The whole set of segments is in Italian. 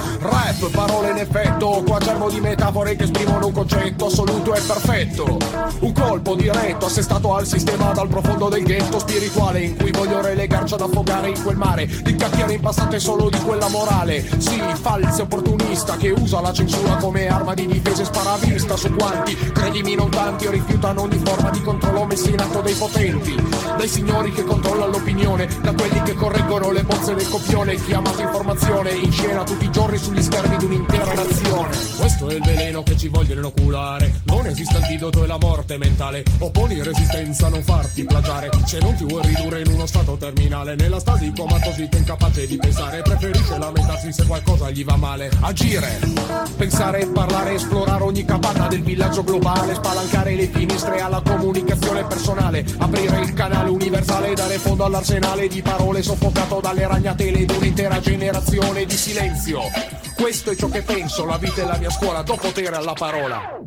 Rap, parole in effetto, quaderno di metafore che esprimono un concetto assoluto e perfetto. Un colpo diretto assestato al sistema dal profondo del ghetto spirituale in cui voglio relegarci ad affogare in quel mare di chiacchiere impastate solo di quella morale. Sì, falso opportunista che usa la censura come arma di difesa e sparavista su quanti, credimi non tanti, rifiutano ogni forma di controllo messo in atto dai potenti, dai signori che controllano l'opinione, da quelli che correggono le bozze del copione, chiamato informazione in scena tutti i giorni sugli schermi di un'intera nazione. Questo è il veleno che ci vogliono inoculare, non esiste antidoto e la morte mentale, opponi resistenza, non farti plagiare, se non ti vuoi ridurre in uno stato terminale, nella stasi comatosita incapace di pensare, preferisce lamentarsi se qualcosa gli va male. Agire, pensare, parlare, esplorare ogni capanna del villaggio globale, spalancare le finestre alla comunicazione personale, aprire il canale universale, dare fondo all'arsenale di parole soffocato dalle ragnatele di un'intera generazione di silenzio. Questo è ciò che penso, la vita è la mia scuola, do potere alla parola.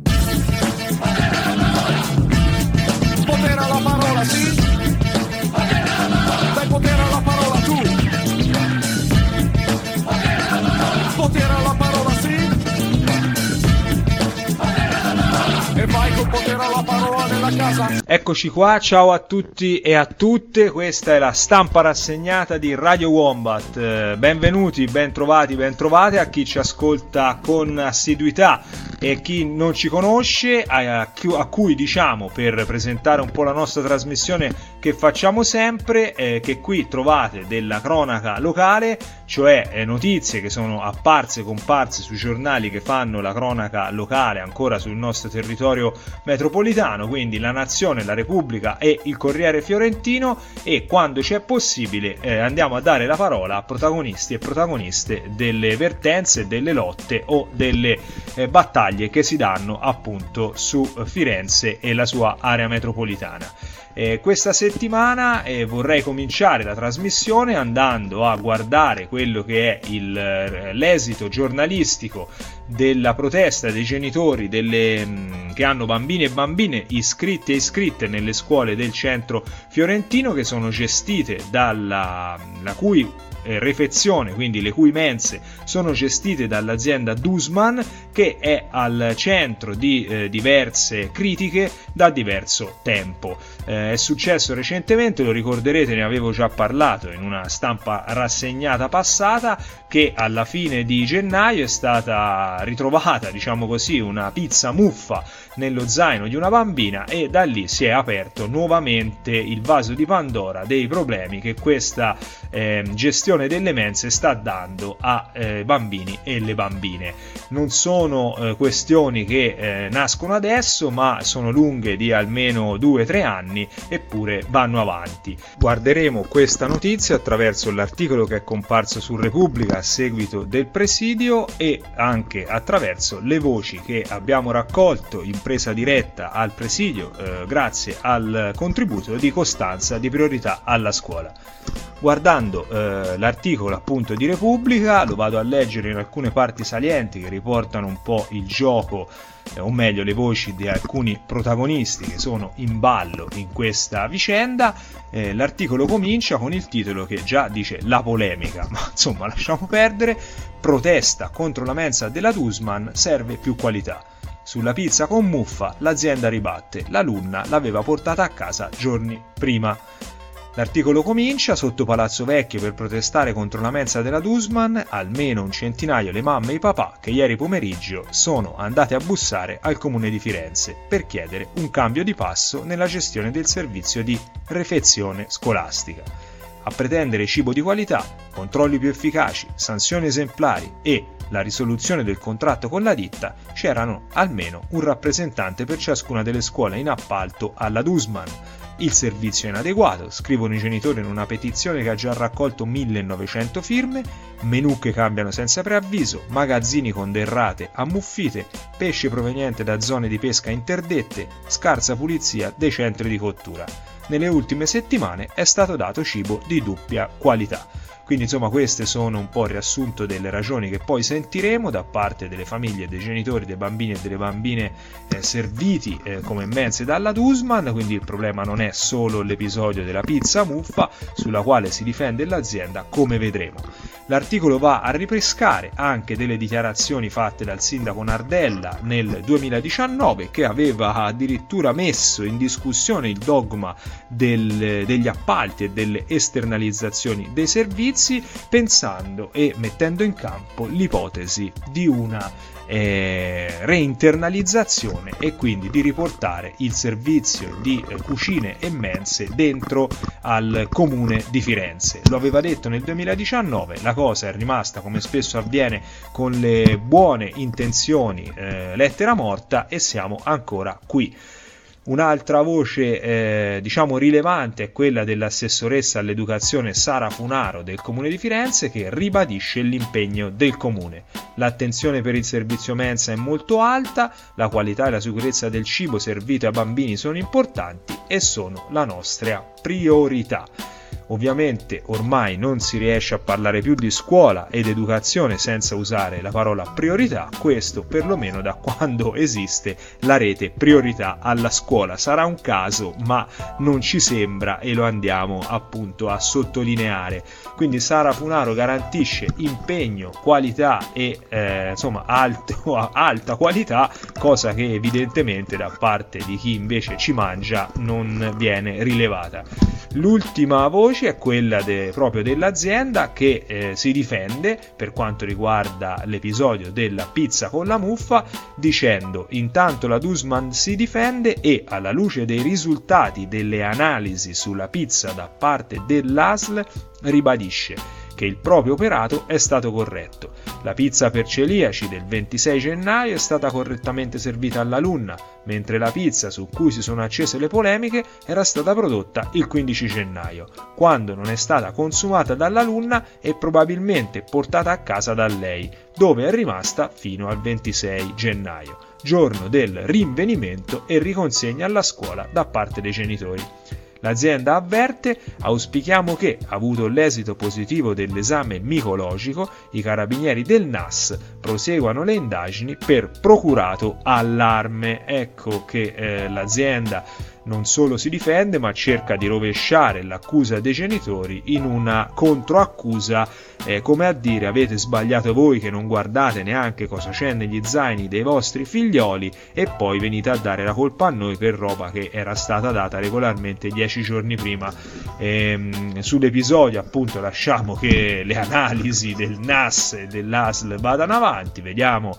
Potere alla parola, sì? Dai potere alla parola tu. Potere alla parola, sì? E vai col potere alla parola nella casa. Eccoci qua, ciao a tutti e a tutte, questa è la stampa rassegnata di Radio Wombat. Benvenuti, bentrovati, bentrovate a chi ci ascolta con assiduità e chi non ci conosce, a cui diciamo, per presentare un po' la nostra trasmissione che facciamo sempre, che qui trovate della cronaca locale, cioè notizie che sono apparse, comparse sui giornali che fanno la cronaca locale ancora sul nostro territorio metropolitano, quindi La Nazione, La Repubblica e il Corriere Fiorentino, e quando c'è possibile andiamo a dare la parola a protagonisti e protagoniste delle vertenze, delle lotte o delle battaglie che si danno appunto su Firenze e la sua area metropolitana. Questa settimana vorrei cominciare la trasmissione andando a guardare quello che è l'esito giornalistico della protesta dei genitori che hanno bambini e bambine iscritti e iscritte nelle scuole del centro fiorentino, che sono gestite la cui refezione, quindi le cui mense sono gestite dall'azienda Dusman, che è al centro di diverse critiche da diverso tempo. È successo recentemente, lo ricorderete, ne avevo già parlato in una stampa rassegnata passata, che alla fine di gennaio è stata ritrovata, diciamo così, una pizza muffa nello zaino di una bambina, e da lì si è aperto nuovamente il vaso di Pandora dei problemi che questa gestione delle mense sta dando a bambini e le bambine. Non sono questioni che nascono adesso, ma sono lunghe di almeno 2-3 anni, eppure vanno avanti. Guarderemo questa notizia attraverso l'articolo che è comparso su Repubblica a seguito del presidio e anche attraverso le voci che abbiamo raccolto in presa diretta al presidio grazie al contributo di Costanza di Priorità alla Scuola. Guardando l'articolo appunto di Repubblica, lo vado a leggere in alcune parti salienti che riportano un po' il gioco, o meglio le voci di alcuni protagonisti che sono in ballo in questa vicenda. L'articolo comincia con il titolo che già dice la polemica, ma insomma lasciamo perdere. Protesta contro la mensa della Dusman, serve più qualità. Sulla pizza con muffa l'azienda ribatte, l'alunna l'aveva portata a casa giorni prima. L'articolo comincia: sotto Palazzo Vecchio per protestare contro la mensa della Dusman, almeno un centinaio le mamme e i papà che ieri pomeriggio sono andate a bussare al comune di Firenze per chiedere un cambio di passo nella gestione del servizio di refezione scolastica. A pretendere cibo di qualità, controlli più efficaci, sanzioni esemplari e la risoluzione del contratto con la ditta c'erano almeno un rappresentante per ciascuna delle scuole in appalto alla Dusman. Il servizio è inadeguato, scrivono i genitori in una petizione che ha già raccolto 1900 firme, menù che cambiano senza preavviso, magazzini con derrate ammuffite, pesce proveniente da zone di pesca interdette, scarsa pulizia dei centri di cottura. Nelle ultime settimane è stato dato cibo di dubbia qualità. Quindi insomma queste sono un po' il riassunto delle ragioni che poi sentiremo da parte delle famiglie, dei genitori, dei bambini e delle bambine serviti come mense dalla Dusman. Quindi il problema non è solo l'episodio della pizza muffa sulla quale si difende l'azienda, come vedremo. L'articolo va a ripescare anche delle dichiarazioni fatte dal sindaco Nardella nel 2019, che aveva addirittura messo in discussione il dogma degli appalti e delle esternalizzazioni dei servizi, pensando e mettendo in campo l'ipotesi di una reinternalizzazione e quindi di riportare il servizio di cucine e mense dentro al comune di Firenze. Lo aveva detto nel 2019, la cosa è rimasta, come spesso avviene con le buone intenzioni, lettera morta, e siamo ancora qui. Un'altra voce rilevante è quella dell'assessoressa all'educazione Sara Funaro del Comune di Firenze, che ribadisce l'impegno del Comune. L'attenzione per il servizio mensa è molto alta, la qualità e la sicurezza del cibo servito ai bambini sono importanti e sono la nostra priorità. Ovviamente ormai non si riesce a parlare più di scuola ed educazione senza usare la parola priorità, questo perlomeno da quando esiste la rete priorità alla scuola. Sarà un caso, ma non ci sembra, e lo andiamo appunto a sottolineare. Quindi Sara Funaro garantisce impegno, qualità e alta qualità, cosa che evidentemente da parte di chi invece ci mangia non viene rilevata. L'ultima voce è quella proprio dell'azienda, che si difende per quanto riguarda l'episodio della pizza con la muffa, dicendo: intanto la Dussmann si difende e, alla luce dei risultati delle analisi sulla pizza da parte dell'ASL, ribadisce che il proprio operato è stato corretto. La pizza per celiaci del 26 gennaio è stata correttamente servita alla Lunna, mentre la pizza su cui si sono accese le polemiche era stata prodotta il 15 gennaio, quando non è stata consumata dalla Lunna e probabilmente portata a casa da lei, dove è rimasta fino al 26 gennaio, giorno del rinvenimento e riconsegna alla scuola da parte dei genitori. L'azienda avverte: auspichiamo che, avuto l'esito positivo dell'esame micologico, i carabinieri del NAS proseguano le indagini per procurato allarme. Ecco che l'azienda non solo si difende, ma cerca di rovesciare l'accusa dei genitori in una controaccusa, come a dire: avete sbagliato voi che non guardate neanche cosa c'è negli zaini dei vostri figlioli e poi venite a dare la colpa a noi per roba che era stata data regolarmente 10 giorni prima. Sull'episodio appunto lasciamo che le analisi del NAS e dell'ASL vadano avanti, vediamo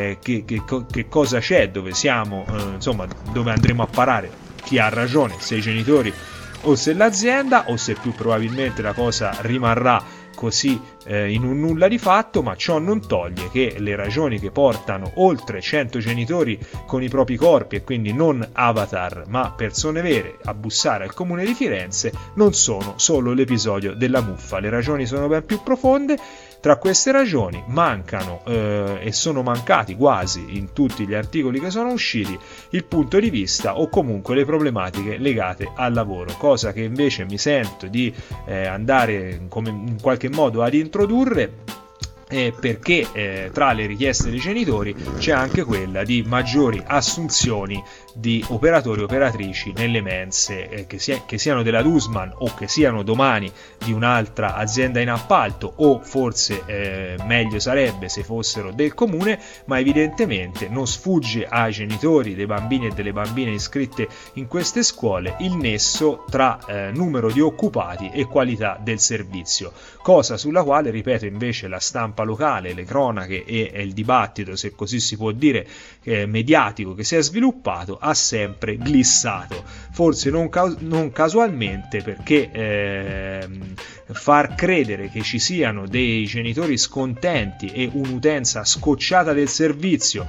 che cosa c'è, dove siamo, dove andremo a parare, chi ha ragione, se i genitori o se l'azienda, o se più probabilmente la cosa rimarrà così in un nulla di fatto. Ma ciò non toglie che le ragioni che portano oltre 100 genitori con i propri corpi, e quindi non avatar ma persone vere, a bussare al Comune di Firenze non sono solo l'episodio della muffa. Le ragioni sono ben più profonde. Tra queste ragioni mancano e sono mancati quasi in tutti gli articoli che sono usciti il punto di vista o comunque le problematiche legate al lavoro, cosa che invece mi sento di andare in qualche modo ad introdurre, perché tra le richieste dei genitori c'è anche quella di maggiori assunzioni di operatori e operatrici nelle mense, che siano della Dussmann o che siano domani di un'altra azienda in appalto, o forse meglio sarebbe se fossero del comune, ma evidentemente non sfugge ai genitori dei bambini e delle bambine iscritte in queste scuole il nesso tra numero di occupati e qualità del servizio, cosa sulla quale, ripeto, invece la stampa locale, le cronache e il dibattito, se così si può dire, mediatico che si è sviluppato ha sempre glissato, forse non casualmente, perché far credere che ci siano dei genitori scontenti e un'utenza scocciata del servizio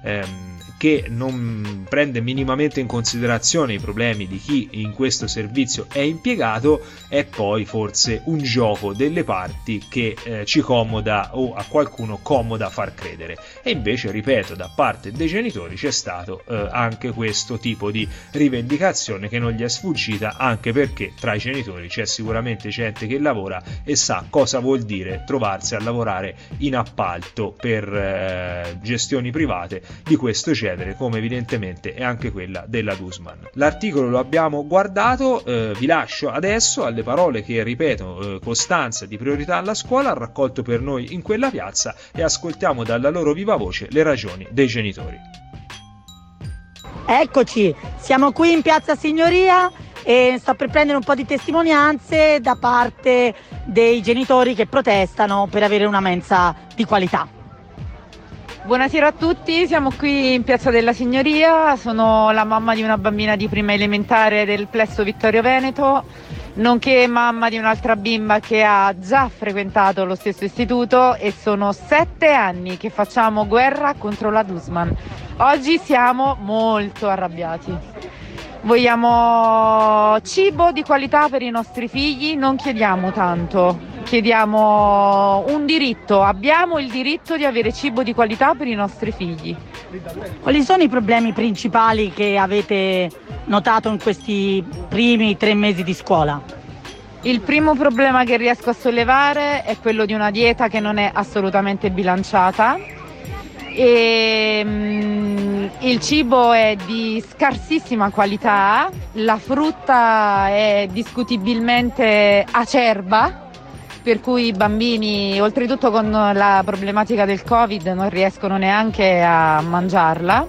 che non prende minimamente in considerazione i problemi di chi in questo servizio è impiegato è poi forse un gioco delle parti che ci comoda, o a qualcuno comoda far credere. E invece, ripeto, da parte dei genitori c'è stato anche questo tipo di rivendicazione che non gli è sfuggita, anche perché tra i genitori c'è sicuramente gente che lavora lavora e sa cosa vuol dire trovarsi a lavorare in appalto per gestioni private di questo genere, come evidentemente è anche quella della Dussmann. L'articolo lo abbiamo guardato, vi lascio adesso alle parole che ripeto Costanza di Priorità alla Scuola ha raccolto per noi in quella piazza, e ascoltiamo dalla loro viva voce le ragioni dei genitori. Eccoci, siamo qui in Piazza Signoria e sto per prendere un po' di testimonianze da parte dei genitori che protestano per avere una mensa di qualità. Buonasera a tutti, siamo qui in Piazza della Signoria, sono la mamma di una bambina di prima elementare del plesso Vittorio Veneto, nonché mamma di un'altra bimba che ha già frequentato lo stesso istituto, e sono 7 anni che facciamo guerra contro la Dussmann. Oggi siamo molto arrabbiati. Vogliamo cibo di qualità per i nostri figli, non chiediamo tanto, chiediamo un diritto, abbiamo il diritto di avere cibo di qualità per i nostri figli. Quali sono i problemi principali che avete notato in questi primi 3 mesi di scuola? Il primo problema che riesco a sollevare è quello di una dieta che non è assolutamente bilanciata. Il cibo è di scarsissima qualità, la frutta è discutibilmente acerba, per cui i bambini, oltretutto con la problematica del Covid, non riescono neanche a mangiarla,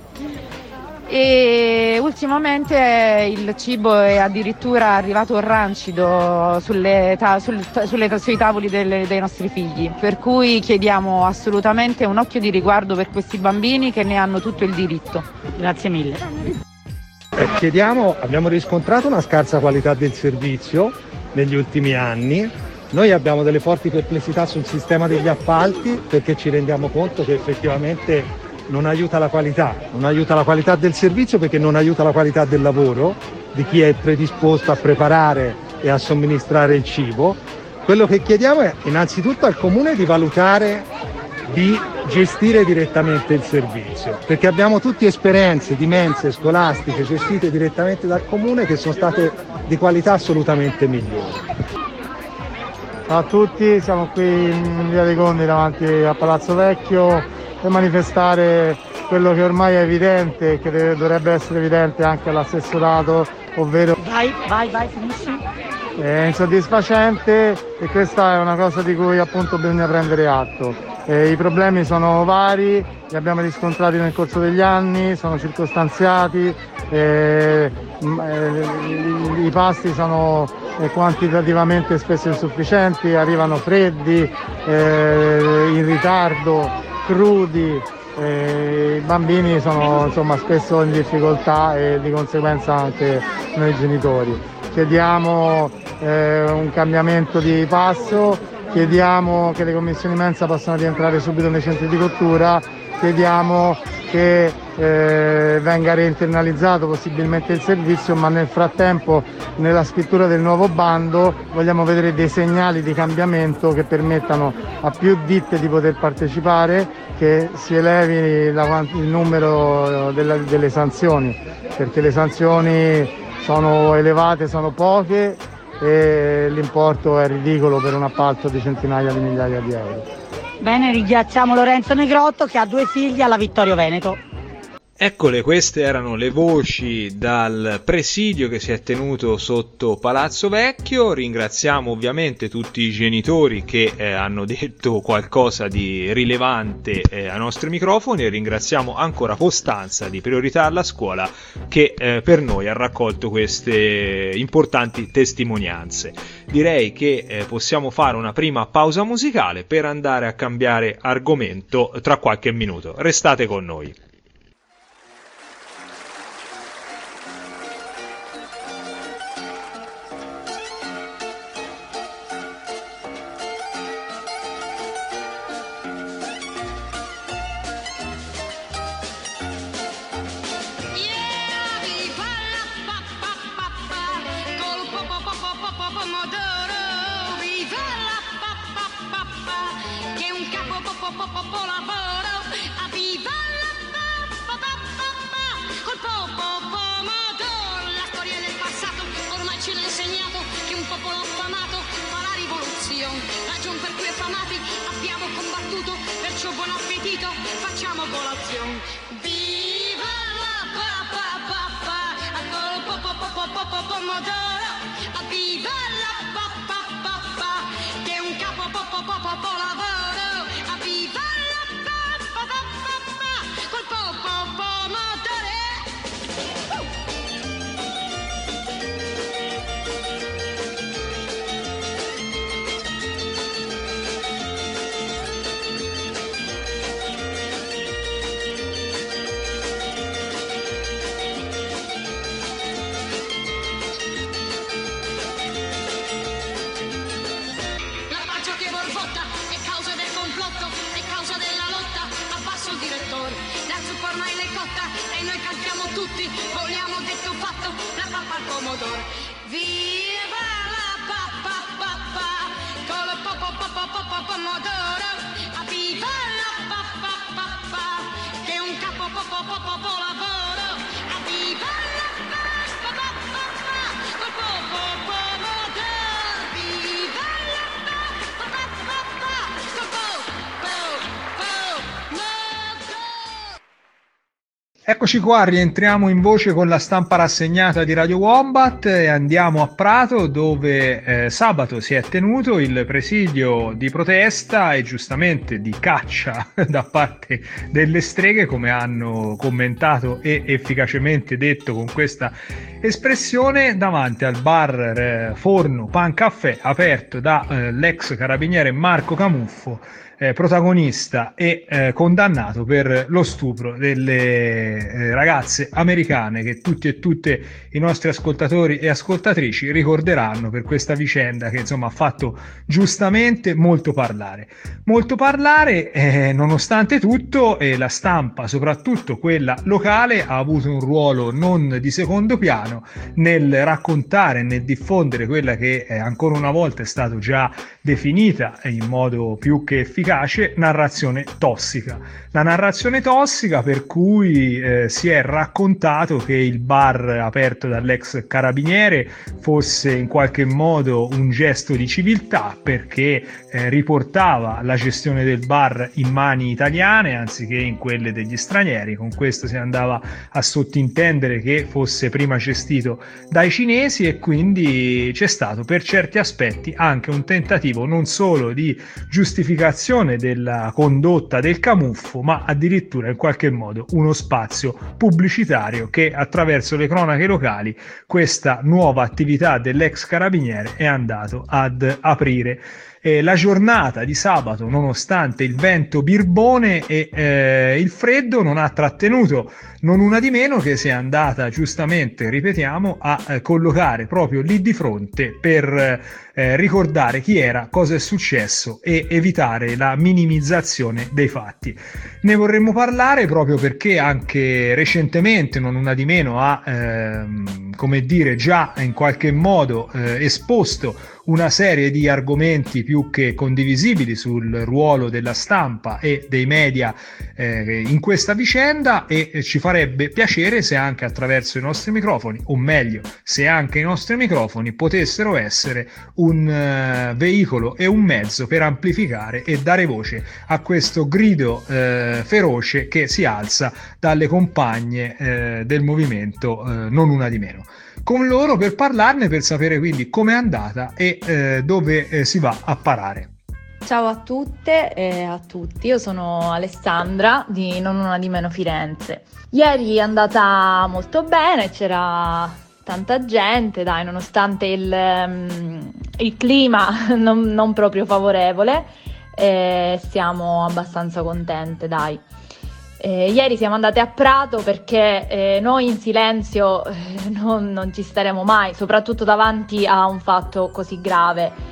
e ultimamente il cibo è addirittura arrivato rancido sui tavoli dei nostri figli, per cui chiediamo assolutamente un occhio di riguardo per questi bambini che ne hanno tutto il diritto. Grazie mille. Abbiamo riscontrato una scarsa qualità del servizio negli ultimi anni. Noi abbiamo delle forti perplessità sul sistema degli appalti, perché ci rendiamo conto che effettivamente non aiuta la qualità del servizio, perché non aiuta la qualità del lavoro di chi è predisposto a preparare e a somministrare il cibo. Quello che chiediamo è innanzitutto al Comune di valutare di gestire direttamente il servizio, perché abbiamo tutti esperienze di mense scolastiche gestite direttamente dal Comune che sono state di qualità assolutamente migliori. Ciao a tutti, siamo qui in Via dei Conti davanti a Palazzo Vecchio per manifestare quello che ormai è evidente e che dovrebbe essere evidente anche all'assessorato, ovvero Vai, finisci. è insoddisfacente, e questa è una cosa di cui appunto bisogna prendere atto. I problemi sono vari, li abbiamo riscontrati nel corso degli anni, sono circostanziati, i pasti sono quantitativamente spesso insufficienti, arrivano freddi, in ritardo, crudi, i bambini sono spesso in difficoltà e di conseguenza anche noi genitori. Chiediamo un cambiamento di passo, chiediamo che le commissioni mensa possano rientrare subito nei centri di cottura, chiediamo che venga reinternalizzato possibilmente il servizio, ma nel frattempo nella scrittura del nuovo bando vogliamo vedere dei segnali di cambiamento che permettano a più ditte di poter partecipare, che si elevi il numero delle sanzioni, perché le sanzioni sono elevate, sono poche e l'importo è ridicolo per un appalto di centinaia di migliaia di euro. Bene, ringraziamo Lorenzo Negrotto che ha 2 figli alla Vittorio Veneto. Eccole, queste erano le voci dal presidio che si è tenuto sotto Palazzo Vecchio. Ringraziamo ovviamente tutti i genitori che hanno detto qualcosa di rilevante ai nostri microfoni, e ringraziamo ancora Costanza di Priorità alla Scuola che per noi ha raccolto queste importanti testimonianze. Direi che possiamo fare una prima pausa musicale per andare a cambiare argomento tra qualche minuto. Restate con noi. Ce l'ha insegnato che un popolo affamato fa la rivoluzione. affamati, abbiamo combattuto, perciò buon appetito, facciamo colazione. Viva la papà, col pomodoro, viva la papà, che è un capo lavoro, viva la papà, col pomodoro. E noi cantiamo tutti, vogliamo detto fatto, la pappa al pomodoro. Viva la pappa, con lo pomodoro. Viva la pappa, che è un capo lavoro. Viva la pappa, col pomodoro. Viva la pappa, col pomodoro. Eccoci qua, rientriamo in voce con la stampa rassegnata di Radio Wombat e andiamo a Prato, dove sabato si è tenuto il presidio di protesta e giustamente di caccia da parte delle streghe, come hanno commentato e efficacemente detto con questa espressione, davanti al bar Forno Pan Caffè, aperto da l'ex carabiniere Marco Camuffo, protagonista e condannato per lo stupro delle ragazze americane, che tutti e tutte i nostri ascoltatori e ascoltatrici ricorderanno per questa vicenda che insomma ha fatto giustamente molto parlare, nonostante tutto. La stampa, soprattutto quella locale, ha avuto un ruolo non di secondo piano nel raccontare e nel diffondere quella che ancora una volta è stato già definita in modo più che efficace narrazione tossica. La narrazione tossica per cui si è raccontato che il bar aperto dall'ex carabiniere fosse in qualche modo un gesto di civiltà, perché riportava la gestione del bar in mani italiane anziché in quelle degli stranieri. Con questo si andava a sottintendere che fosse prima gestito dai cinesi, e quindi c'è stato per certi aspetti anche un tentativo non solo di giustificazione della condotta del Camuffo, ma addirittura in qualche modo uno spazio pubblicitario che attraverso le cronache locali questa nuova attività dell'ex carabiniere è andato ad aprire. La giornata di sabato, nonostante il vento birbone e il freddo, non ha trattenuto non una di meno che si è andata giustamente, ripetiamo, a collocare proprio lì di fronte per ricordare chi era, cosa è successo e evitare la minimizzazione dei fatti. Ne vorremmo parlare proprio perché anche recentemente non una di meno ha come dire già in qualche modo esposto una serie di argomenti più che condivisibili sul ruolo della stampa e dei media in questa vicenda, e ci farebbe piacere se anche attraverso i nostri microfoni, o meglio se anche i nostri microfoni potessero essere un veicolo e un mezzo per amplificare e dare voce a questo grido feroce che si alza dalle compagne del movimento non una di meno. Con loro per parlarne, per sapere quindi com'è andata e dove si va a parare. Ciao a tutte e a tutti, io sono Alessandra di Non Una di Meno Firenze. Ieri è andata molto bene, c'era tanta gente, dai, nonostante il clima non proprio favorevole, siamo abbastanza contente, dai. Ieri siamo andate a Prato perché noi in silenzio non ci staremo mai, soprattutto davanti a un fatto così grave,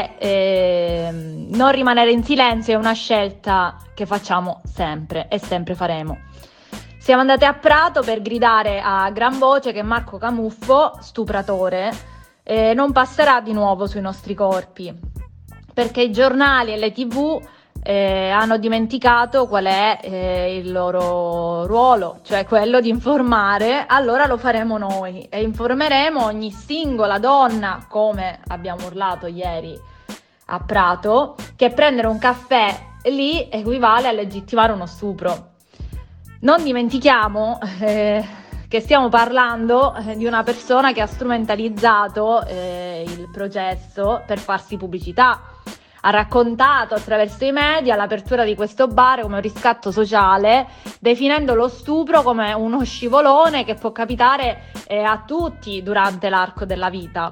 e non rimanere in silenzio è una scelta che facciamo sempre e sempre faremo. Siamo andate a Prato per gridare a gran voce che Marco Camuffo, stupratore, non passerà di nuovo sui nostri corpi, perché i giornali e le TV hanno dimenticato qual è il loro ruolo, cioè quello di informare. Allora lo faremo noi e informeremo ogni singola donna, come abbiamo urlato ieri a Prato, che prendere un caffè lì equivale a legittimare uno stupro. Non dimentichiamo che stiamo parlando di una persona che ha strumentalizzato il processo per farsi pubblicità. Ha raccontato attraverso i media l'apertura di questo bar come un riscatto sociale, definendo lo stupro come uno scivolone che può capitare a tutti durante l'arco della vita.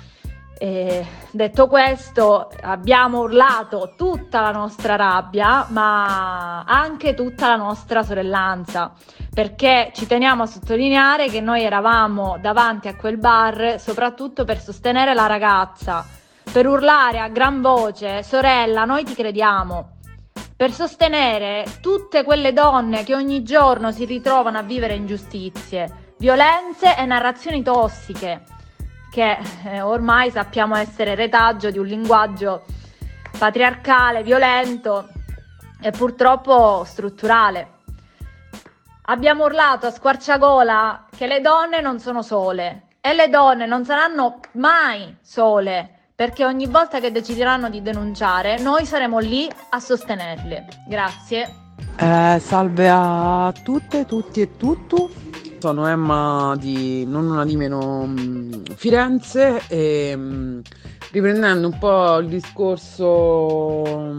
Detto questo, abbiamo urlato tutta la nostra rabbia, ma anche tutta la nostra sorellanza, perché ci teniamo a sottolineare che noi eravamo davanti a quel bar soprattutto per sostenere la ragazza, per urlare a gran voce: sorella, noi ti crediamo, per sostenere tutte quelle donne che ogni giorno si ritrovano a vivere ingiustizie, violenze e narrazioni tossiche, che ormai sappiamo essere retaggio di un linguaggio patriarcale, violento e purtroppo strutturale. Abbiamo urlato a squarciagola che le donne non sono sole e le donne non saranno mai sole, perché ogni volta che decideranno di denunciare noi saremo lì a sostenerle. Grazie. Salve a tutte, tutti e tutto. Sono Emma di Non Una Di Meno Firenze e riprendendo un po' il discorso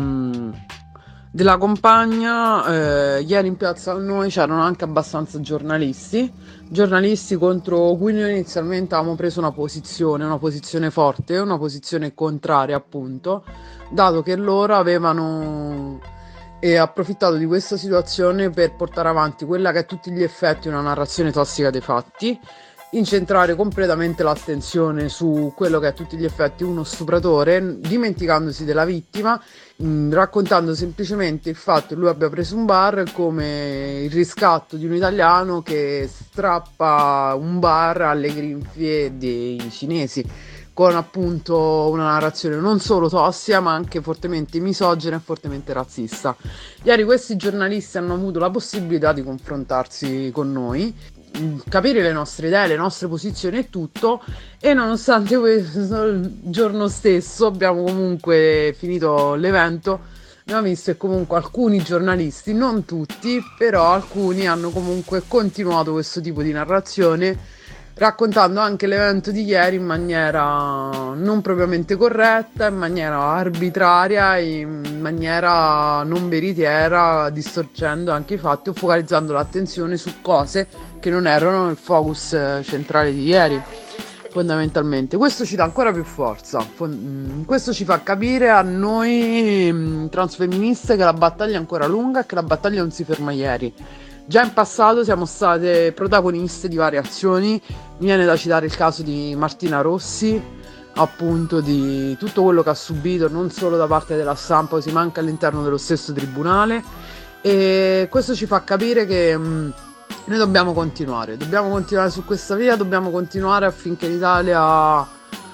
della compagna, ieri in piazza da noi c'erano anche abbastanza giornalisti contro cui noi inizialmente avevamo preso una posizione forte, una posizione contraria appunto, dato che loro avevano approfittato di questa situazione per portare avanti quella che è a tutti gli effetti una narrazione tossica dei fatti, incentrare completamente l'attenzione su quello che è a tutti gli effetti uno stupratore, dimenticandosi della vittima, raccontando semplicemente il fatto che lui abbia preso un bar come il riscatto di un italiano che strappa un bar alle grinfie dei cinesi, con appunto una narrazione non solo tossica ma anche fortemente misogina e fortemente razzista. Ieri questi giornalisti hanno avuto la possibilità di confrontarsi con noi, capire le nostre idee, le nostre posizioni e tutto, e nonostante questo il giorno stesso abbiamo comunque finito l'evento, abbiamo visto che comunque alcuni giornalisti, non tutti, però alcuni hanno comunque continuato questo tipo di narrazione, raccontando anche l'evento di ieri in maniera non propriamente corretta, in maniera arbitraria, in maniera non veritiera, distorcendo anche i fatti o focalizzando l'attenzione su cose che non erano il focus centrale di ieri, fondamentalmente. Questo ci dà ancora più forza, questo ci fa capire a noi transfemministe che la battaglia è ancora lunga e che la battaglia non si ferma ieri. Già in passato siamo state protagoniste di varie azioni, mi viene da citare il caso di Martina Rossi, appunto di tutto quello che ha subito non solo da parte della stampa, ma anche all'interno dello stesso tribunale, e questo ci fa capire che noi dobbiamo continuare su questa via, dobbiamo continuare affinché l'Italia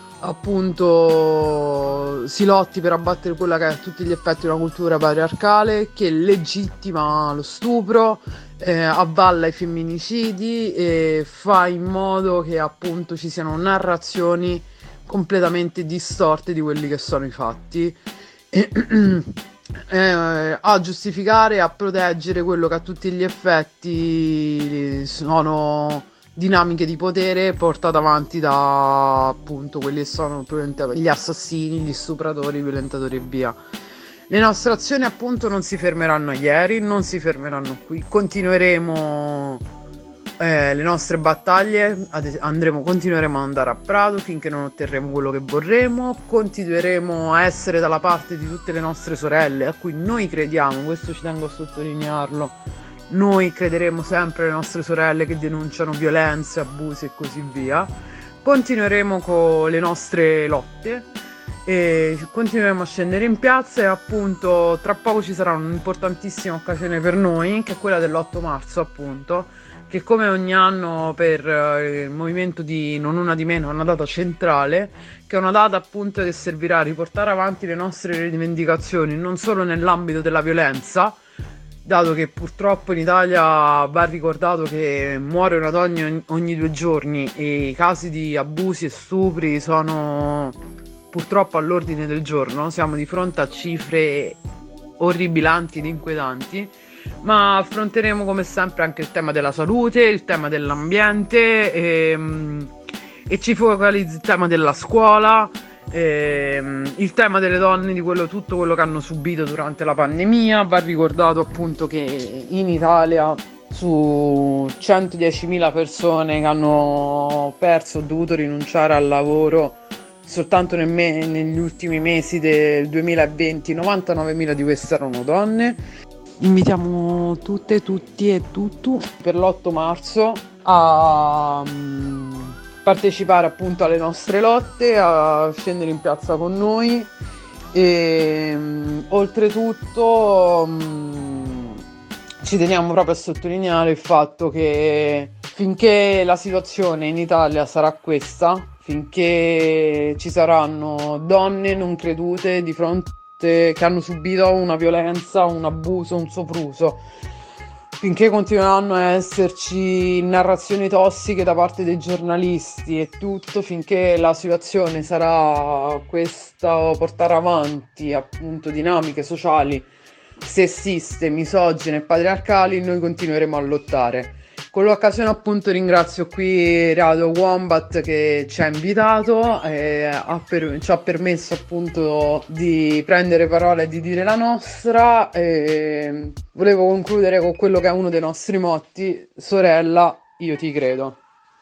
appunto si lotti per abbattere quella che è a tutti gli effetti una cultura patriarcale che legittima lo stupro, avvalla i femminicidi e fa in modo che appunto ci siano narrazioni completamente distorte di quelli che sono i fatti, a giustificare e a proteggere quello che a tutti gli effetti sono dinamiche di potere portate avanti da appunto quelli che sono probabilmente gli assassini, gli stupratori, i violentatori e via. Le nostre azioni appunto non si fermeranno a ieri, non si fermeranno qui, continueremo le nostre battaglie, continueremo ad andare a Prato finché non otterremo quello che vorremmo, continueremo a essere dalla parte di tutte le nostre sorelle a cui noi crediamo, questo ci tengo a sottolinearlo. Noi crederemo sempre alle nostre sorelle che denunciano violenze, abusi e così via. Continueremo con le nostre lotte e continueremo a scendere in piazza, e appunto tra poco ci sarà un'importantissima occasione per noi, che è quella dell'8 marzo appunto, che come ogni anno per il movimento di Non Una Di Meno è una data centrale, che è una data appunto che servirà a riportare avanti le nostre rivendicazioni non solo nell'ambito della violenza, dato che purtroppo in Italia va ricordato che muore una donna ogni 2 giorni e i casi di abusi e stupri sono purtroppo all'ordine del giorno, siamo di fronte a cifre orribilanti ed inquietanti, ma affronteremo come sempre anche il tema della salute, il tema dell'ambiente e ci focalizza il tema della scuola, il tema delle donne, di tutto quello che hanno subito durante la pandemia. Va ricordato appunto che in Italia su 110.000 persone che hanno perso o dovuto rinunciare al lavoro soltanto negli ultimi mesi del 2020, 99.000 di queste erano donne. Invitiamo tutte, tutti e tutto per l'8 marzo a partecipare appunto alle nostre lotte, a scendere in piazza con noi e oltretutto ci teniamo proprio a sottolineare il fatto che finché la situazione in Italia sarà questa, finché ci saranno donne non credute di fronte che hanno subito una violenza, un abuso, un sopruso, finché continueranno a esserci narrazioni tossiche da parte dei giornalisti e tutto, finché la situazione sarà questa, portare avanti appunto dinamiche sociali sessiste, misogine e patriarcali, noi continueremo a lottare. Con l'occasione appunto ringrazio qui Radio Wombat che ci ha invitato e ci ha permesso appunto di prendere parola e di dire la nostra. E volevo concludere con quello che è uno dei nostri motti: sorella, io ti credo.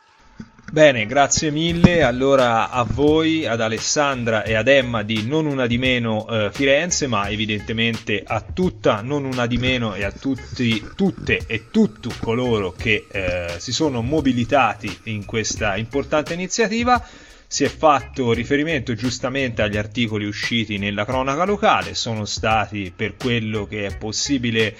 Bene, grazie mille allora a voi, ad Alessandra e ad Emma di Non Una Di Meno Firenze, ma evidentemente a tutta Non Una Di Meno e a tutti, tutte e tutti coloro che si sono mobilitati in questa importante iniziativa. Si è fatto riferimento giustamente agli articoli usciti nella cronaca locale, sono stati, per quello che è possibile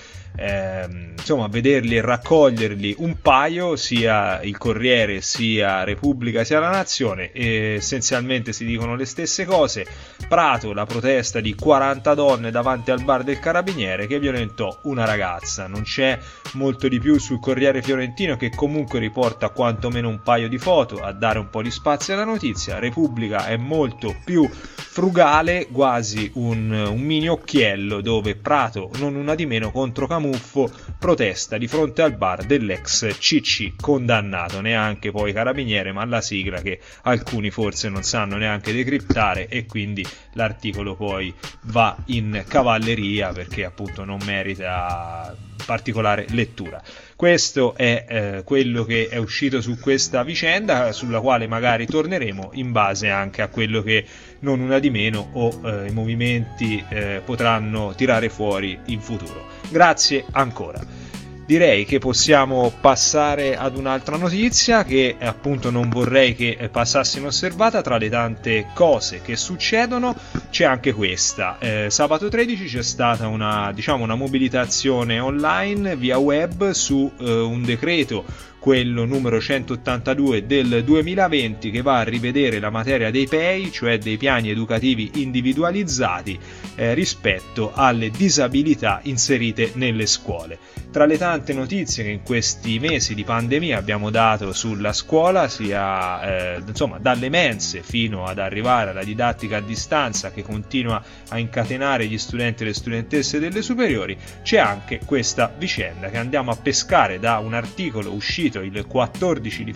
vederli e raccoglierli, un paio, sia il Corriere sia Repubblica sia La Nazione, e essenzialmente si dicono le stesse cose. Prato, la protesta di 40 donne davanti al bar del Carabiniere che violentò una ragazza. Non c'è molto di più sul Corriere Fiorentino, che comunque riporta quantomeno un paio di foto a dare un po' di spazio alla notizia. Repubblica è molto più frugale, quasi un mini occhiello, dove Prato, non una di meno, contro Camuffo, protesta di fronte al bar dell'ex CC condannato. Neanche poi Carabiniere, ma la sigla che alcuni forse non sanno neanche decriptare, e quindi l'articolo poi va in cavalleria perché appunto non merita particolare lettura. Questo è quello che è uscito su questa vicenda, sulla quale magari torneremo in base anche a quello che Non Una Di Meno o i movimenti potranno tirare fuori in futuro. Grazie ancora. Direi che possiamo passare ad un'altra notizia che appunto non vorrei che passasse inosservata. Tra le tante cose che succedono c'è anche questa. Sabato 13 c'è stata una mobilitazione online via web su un decreto, quello numero 182 del 2020, che va a rivedere la materia dei PEI, cioè dei piani educativi individualizzati, rispetto alle disabilità inserite nelle scuole. Tra le tante notizie che in questi mesi di pandemia abbiamo dato sulla scuola, sia dalle mense fino ad arrivare alla didattica a distanza che continua a incatenare gli studenti e le studentesse delle superiori, c'è anche questa vicenda che andiamo a pescare da un articolo uscito il 14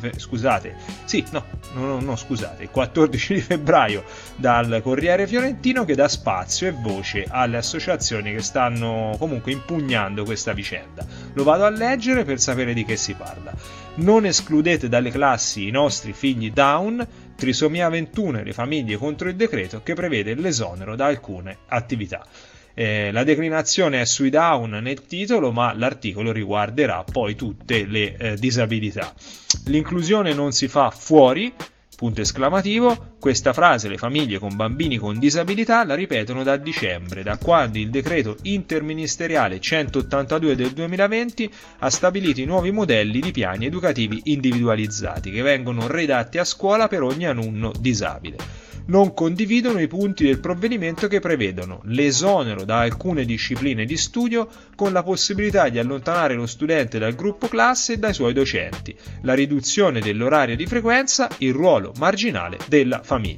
di febbraio dal Corriere Fiorentino, che dà spazio e voce alle associazioni che stanno comunque impugnando questa vicenda. Lo vado a leggere per sapere di che si parla. Non escludete dalle classi i nostri figli Down, trisomia 21 e le famiglie contro il decreto che prevede l'esonero da alcune attività. La declinazione è sui Down nel titolo, ma l'articolo riguarderà poi tutte le disabilità. L'inclusione non si fa fuori, punto esclamativo. Questa frase le famiglie con bambini con disabilità la ripetono da dicembre, da quando il decreto interministeriale 182 del 2020 ha stabilito i nuovi modelli di piani educativi individualizzati che vengono redatti a scuola per ogni alunno disabile. Non condividono i punti del provvedimento che prevedono l'esonero da alcune discipline di studio con la possibilità di allontanare lo studente dal gruppo classe e dai suoi docenti, la riduzione dell'orario di frequenza, il ruolo marginale della famiglia.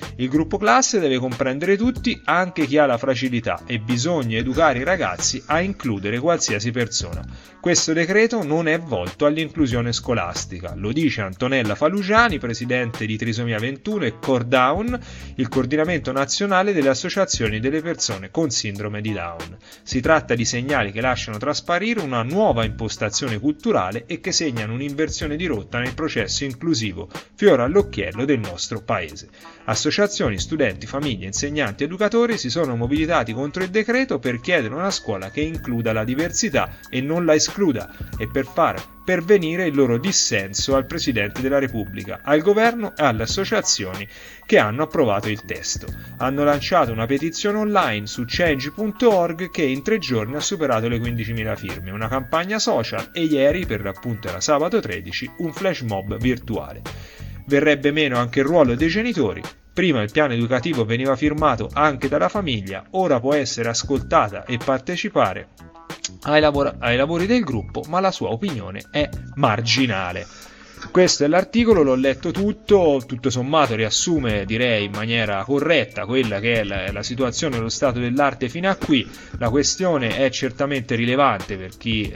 Il gruppo classe deve comprendere tutti, anche chi ha la fragilità, e bisogna educare i ragazzi a includere qualsiasi persona. Questo decreto non è volto all'inclusione scolastica, lo dice Antonella Falugiani, presidente di Trisomia 21 e CoreDown, il coordinamento nazionale delle associazioni delle persone con sindrome di Down. Si tratta di segnali che lasciano trasparire una nuova impostazione culturale e che segnano un'inversione di rotta nel processo inclusivo, fiore all'occhiello del nostro paese. Associazioni, studenti, famiglie, insegnanti, educatori si sono mobilitati contro il decreto per chiedere una scuola che includa la diversità e non la escluda, e per far pervenire il loro dissenso al Presidente della Repubblica, al Governo e alle associazioni che hanno approvato il testo. Hanno lanciato una petizione online su change.org che in 3 giorni ha superato le 15.000 firme, una campagna social e ieri, per l'appunto era sabato 13, un flash mob virtuale. Verrebbe meno anche il ruolo dei genitori. Prima il piano educativo veniva firmato anche dalla famiglia, ora può essere ascoltata e partecipare ai lavori del gruppo, ma la sua opinione è marginale. Questo è l'articolo, l'ho letto tutto sommato riassume, direi in maniera corretta, quella che è la situazione dello stato dell'arte fino a qui. La questione è certamente rilevante per chi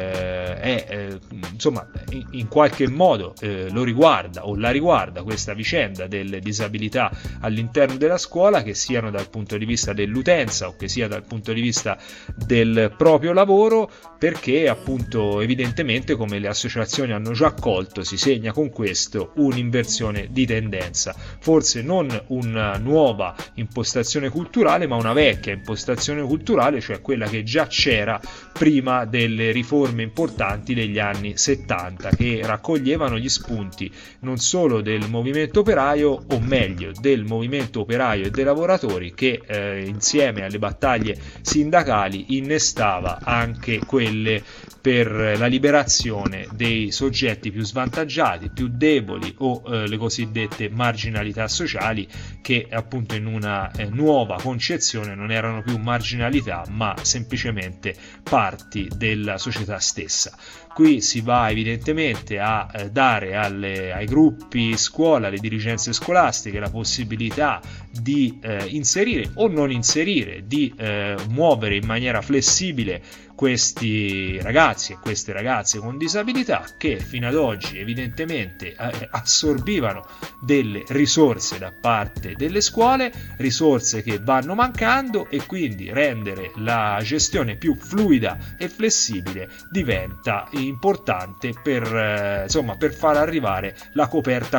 insomma in qualche modo lo riguarda o la riguarda questa vicenda delle disabilità all'interno della scuola, che siano dal punto di vista dell'utenza o che sia dal punto di vista del proprio lavoro, perché appunto evidentemente, come le associazioni hanno già colto, si segna con questo un'inversione di tendenza, forse non una nuova impostazione culturale ma una vecchia impostazione culturale, cioè quella che già c'era prima delle riforme importanti degli anni 70, che raccoglievano gli spunti non solo del movimento operaio, o meglio del movimento operaio e dei lavoratori, che insieme alle battaglie sindacali innestava anche quelle per la liberazione dei soggetti più svantaggiati, più deboli o le cosiddette marginalità sociali, che appunto in una nuova concezione non erano più marginalità ma semplicemente parti della società stessa. Qui si va evidentemente a dare ai gruppi scuola, alle dirigenze scolastiche, la possibilità di inserire o non inserire, di muovere in maniera flessibile questi ragazzi e queste ragazze con disabilità, che fino ad oggi evidentemente assorbivano delle risorse da parte delle scuole, risorse che vanno mancando, e quindi rendere la gestione più fluida e flessibile diventa importante per far arrivare la coperta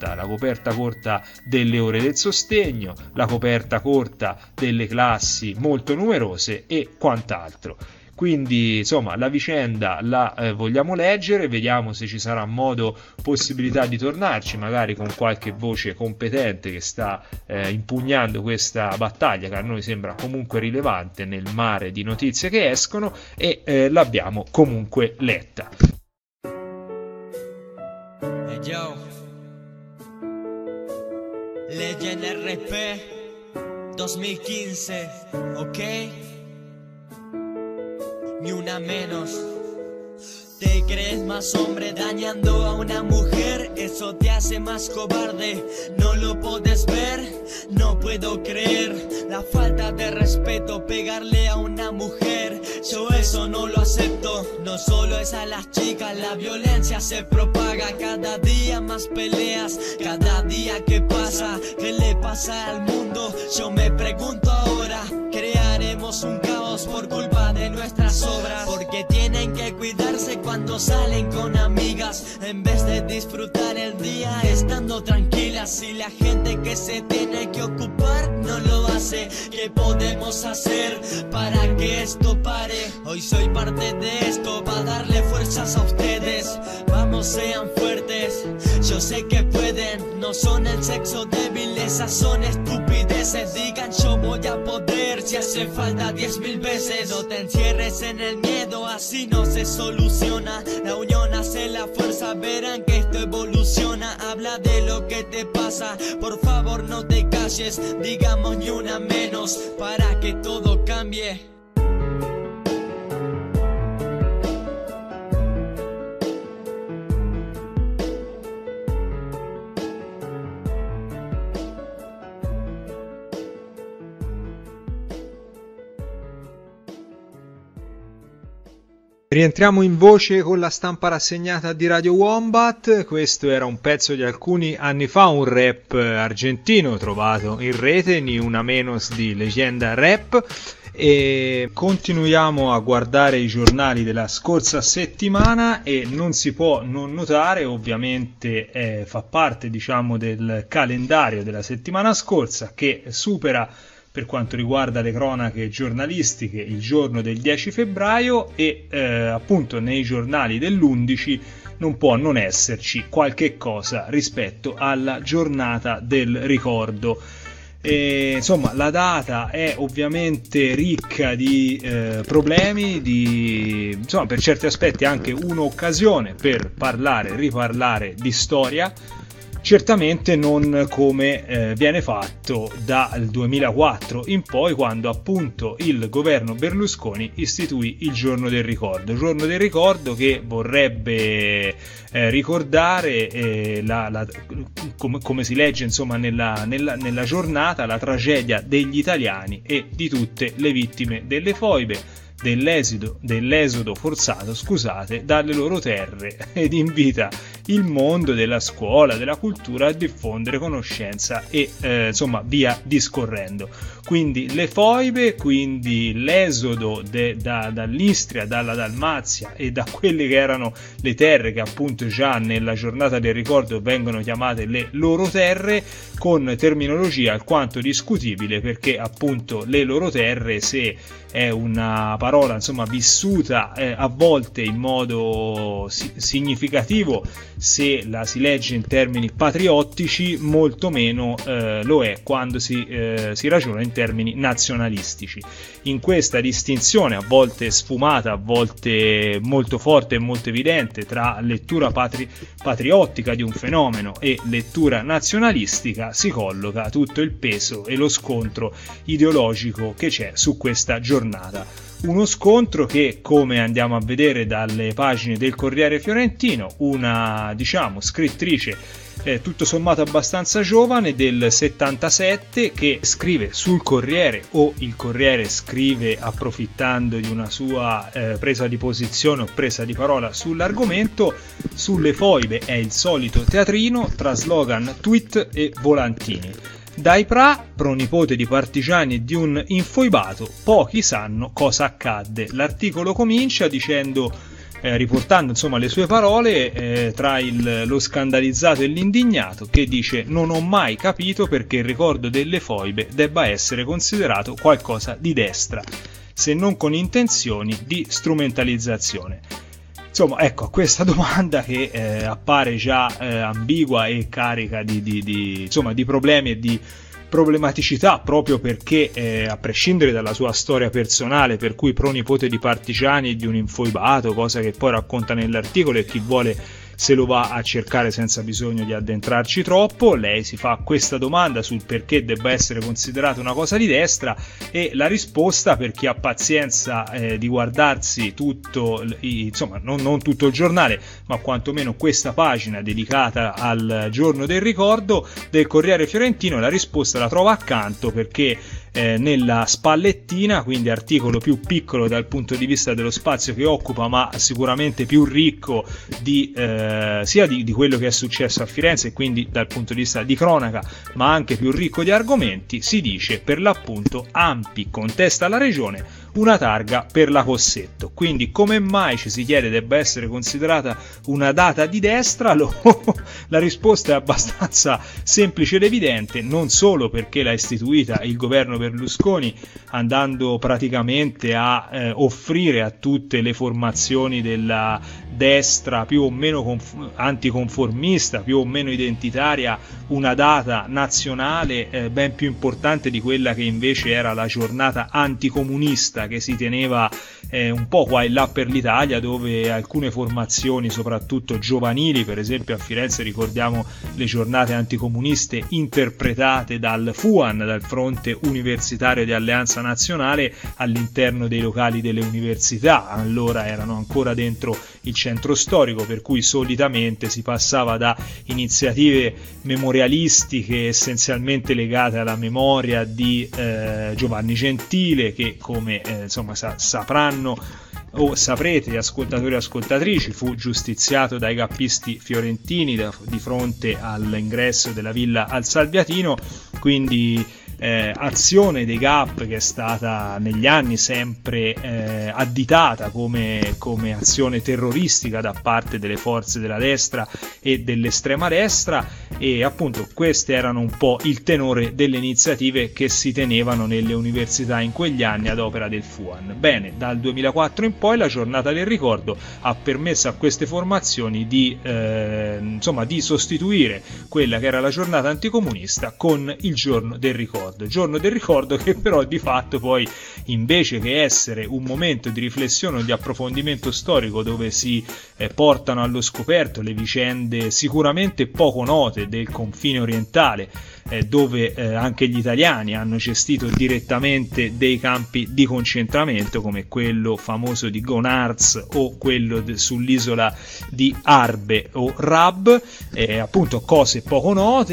corta delle ore del sostegno, la coperta corta delle classi molto numerose e quant'altro. Quindi insomma la vicenda la vogliamo leggere, vediamo se ci sarà possibilità di tornarci, magari con qualche voce competente che sta impugnando questa battaglia, che a noi sembra comunque rilevante nel mare di notizie che escono, e l'abbiamo comunque letta. Hey yo, Legend RP 2015, ok? Ni una menos. Te crees más hombre dañando a una mujer, eso te hace más cobarde. No lo puedes ver, no puedo creer la falta de respeto, pegarle a una mujer. Yo eso no lo acepto. No solo es a las chicas, la violencia se propaga. Cada día más peleas, cada día que pasa. ¿Qué le pasa al mundo? Yo me pregunto ahora. Crearemos un caos por culpa de nuestras obras, porque tienen que cuidarse cuando salen con amigas, en vez de disfrutar el día estando tranquilas. Y la gente que se tiene que ocupar no lo hace, ¿qué podemos hacer para que esto pare? Hoy soy parte de esto, para darle fuerzas a ustedes. Vamos, sean fuertes, yo sé que pueden. No son el sexo débil, esas son estupideces. Digan yo voy a poder, si hace falta 10.000 veces. No te encierres en el miedo, así no se soluciona. La unión hace la fuerza, verán que esto evoluciona. Habla de lo que te pasa, por favor no te calles. Digamos ni una menos, para que todo cambie. Rientriamo in voce con la stampa rassegnata di Radio Wombat. Questo era un pezzo di alcuni anni fa, un rap argentino trovato in rete, ni una menos di Leggenda Rap. E continuiamo a guardare i giornali della scorsa settimana e non si può non notare, ovviamente fa parte diciamo del calendario della settimana scorsa, che supera per quanto riguarda le cronache giornalistiche il giorno del 10 febbraio e appunto nei giornali dell'11 non può non esserci qualche cosa rispetto alla giornata del ricordo. E, insomma, la data è ovviamente ricca di problemi, insomma, per certi aspetti anche un'occasione per riparlare di storia. Certamente non come viene fatto dal 2004 in poi, quando appunto il governo Berlusconi istituì il giorno del ricordo che vorrebbe ricordare come si legge insomma nella giornata, la tragedia degli italiani e di tutte le vittime delle foibe, dell'esodo forzato, dalle loro terre, ed invita il mondo della scuola, della cultura a diffondere conoscenza e insomma via discorrendo. Quindi le foibe, quindi l'esodo dall'Istria, dalla Dalmazia e da quelle che erano le terre che appunto già nella giornata del ricordo vengono chiamate le loro terre, con terminologia alquanto discutibile, perché appunto le loro terre, se è una parola insomma vissuta a volte in modo significativo, se la si legge in termini patriottici, molto meno lo è quando si ragiona in termini nazionalistici. In questa distinzione, a volte sfumata, a volte molto forte e molto evidente, tra lettura patriottica di un fenomeno e lettura nazionalistica, si colloca tutto il peso e lo scontro ideologico che c'è su questa giornata. Uno scontro che, come andiamo a vedere dalle pagine del Corriere Fiorentino, una scrittrice tutto sommato abbastanza giovane, del 77, che scrive sul Corriere, o il Corriere scrive approfittando di una sua presa di posizione o presa di parola sull'argomento. Sulle foibe è il solito teatrino tra slogan, tweet e volantini. Dai Pra, pronipote di partigiani e di un infoibato, pochi sanno cosa accadde. L'articolo comincia dicendo, riportando insomma le sue parole, tra lo scandalizzato e l'indignato, che dice: non ho mai capito perché il ricordo delle foibe debba essere considerato qualcosa di destra, se non con intenzioni di strumentalizzazione. Insomma, ecco, questa domanda che appare già ambigua e carica di problemi e di problematicità, proprio perché a prescindere dalla sua storia personale, per cui pronipote di partigiani e di un infoibato, cosa che poi racconta nell'articolo e chi vuole se lo va a cercare senza bisogno di addentrarci troppo, lei si fa questa domanda sul perché debba essere considerata una cosa di destra, e la risposta, per chi ha pazienza di guardarsi tutto, insomma non tutto il giornale, ma quantomeno questa pagina dedicata al giorno del ricordo del Corriere Fiorentino, la risposta la trova accanto, perché nella spallettina, quindi articolo più piccolo dal punto di vista dello spazio che occupa, ma sicuramente più ricco sia di quello che è successo a Firenze, e quindi dal punto di vista di cronaca, ma anche più ricco di argomenti, si dice per l'appunto: Ampi contesta alla regione una targa per la Cossetto. Quindi come mai, ci si chiede, debba essere considerata una data di destra? La risposta è abbastanza semplice ed evidente, non solo perché l'ha istituita il governo Berlusconi, andando praticamente a offrire a tutte le formazioni della destra più o meno anticonformista, più o meno identitaria, una data nazionale ben più importante di quella che invece era la giornata anticomunista che si teneva un po' qua e là per l'Italia, dove alcune formazioni, soprattutto giovanili, per esempio a Firenze ricordiamo le giornate anticomuniste interpretate dal FUAN, dal Fronte Universitario di Alleanza Nazionale, all'interno dei locali delle università. Allora erano ancora dentro il centro storico, per cui solitamente si passava da iniziative memorialistiche essenzialmente legate alla memoria di Giovanni Gentile, che come sapranno o saprete, ascoltatori e ascoltatrici, fu giustiziato dai gappisti fiorentini di fronte all'ingresso della villa al Salviatino, quindi azione dei GAP che è stata negli anni sempre additata come azione terroristica da parte delle forze della destra e dell'estrema destra, e appunto queste erano un po' il tenore delle iniziative che si tenevano nelle università in quegli anni ad opera del FUAN. Bene, dal 2004 in poi la giornata del ricordo ha permesso a queste formazioni di sostituire quella che era la giornata anticomunista con il giorno del ricordo che però di fatto poi, invece che essere un momento di riflessione o di approfondimento storico dove si portano allo scoperto le vicende sicuramente poco note del confine orientale, dove anche gli italiani hanno gestito direttamente dei campi di concentramento come quello famoso di Gonarz o quello sull'isola di Arbe o Rab, appunto cose poco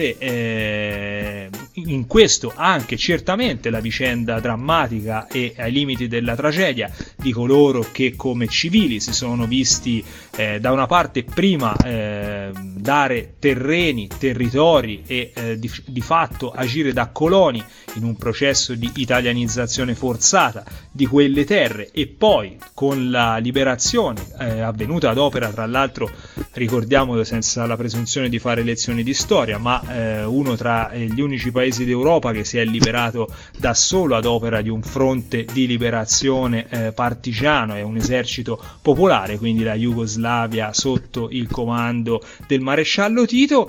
note. In questo anche certamente la vicenda drammatica e ai limiti della tragedia di coloro che come civili si sono visti da una parte prima dare terreni, territori e di fatto agire da coloni in un processo di italianizzazione forzata di quelle terre, e poi con la liberazione avvenuta ad opera, tra l'altro ricordiamolo senza la presunzione di fare lezioni di storia, ma uno tra gli unici paesi d'Europa che si è liberato da solo ad opera di un fronte di liberazione partigiano e un esercito popolare, quindi la Jugoslavia sotto il comando del maresciallo Tito,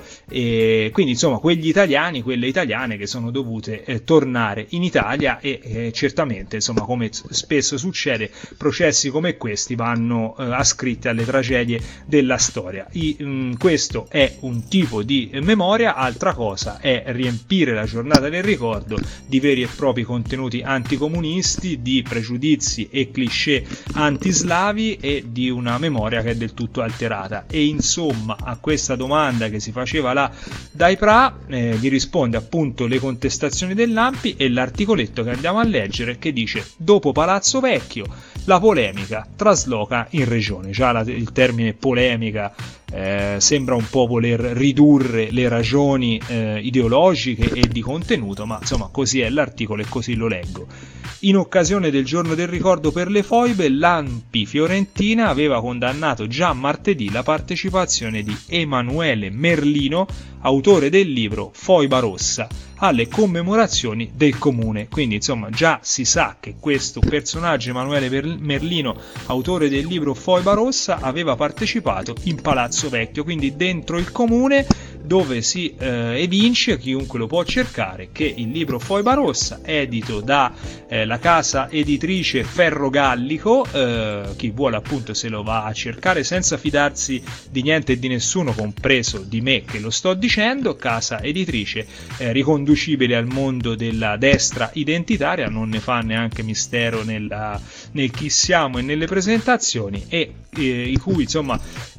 e quindi insomma quegli italiani, quelle italiane che sono dovute tornare in Italia, e certamente insomma, come spesso succede, processi come questi vanno ascritti alle tragedie della storia. Questo è un tipo di memoria, altra cosa è riempire la giornata del ricordo di veri e propri contenuti anticomunisti, di pregiudizi e cliché antislavi e di una memoria che è del tutto alterata. E insomma a questa domanda che si faceva là dai Pra gli risponde appunto le contestazioni dell'ANPI e l'articoletto che andiamo a leggere, che dice: dopo Palazzo Vecchio la polemica trasloca in regione. Già il termine polemica sembra un po' voler ridurre le ragioni ideologiche e di contenuto, ma insomma così è l'articolo e così lo leggo. In occasione del giorno del ricordo per le foibe, l'ANPI fiorentina aveva condannato già martedì la partecipazione di Emanuele Merlino, autore del libro Foiba Rossa, alle commemorazioni del comune. Quindi insomma già si sa che questo personaggio, Emanuele Merlino, autore del libro Foiba Rossa, aveva partecipato in Palazzo Vecchio, quindi dentro il comune, dove si evince, chiunque lo può cercare, che il libro Foiba Rossa, edito da la casa editrice Ferrogallico, chi vuole appunto se lo va a cercare senza fidarsi di niente e di nessuno, compreso di me che lo sto dicendo, casa editrice riconducibile al mondo della destra identitaria, non ne fa neanche mistero nel chi siamo e nelle presentazioni, e i cui insomma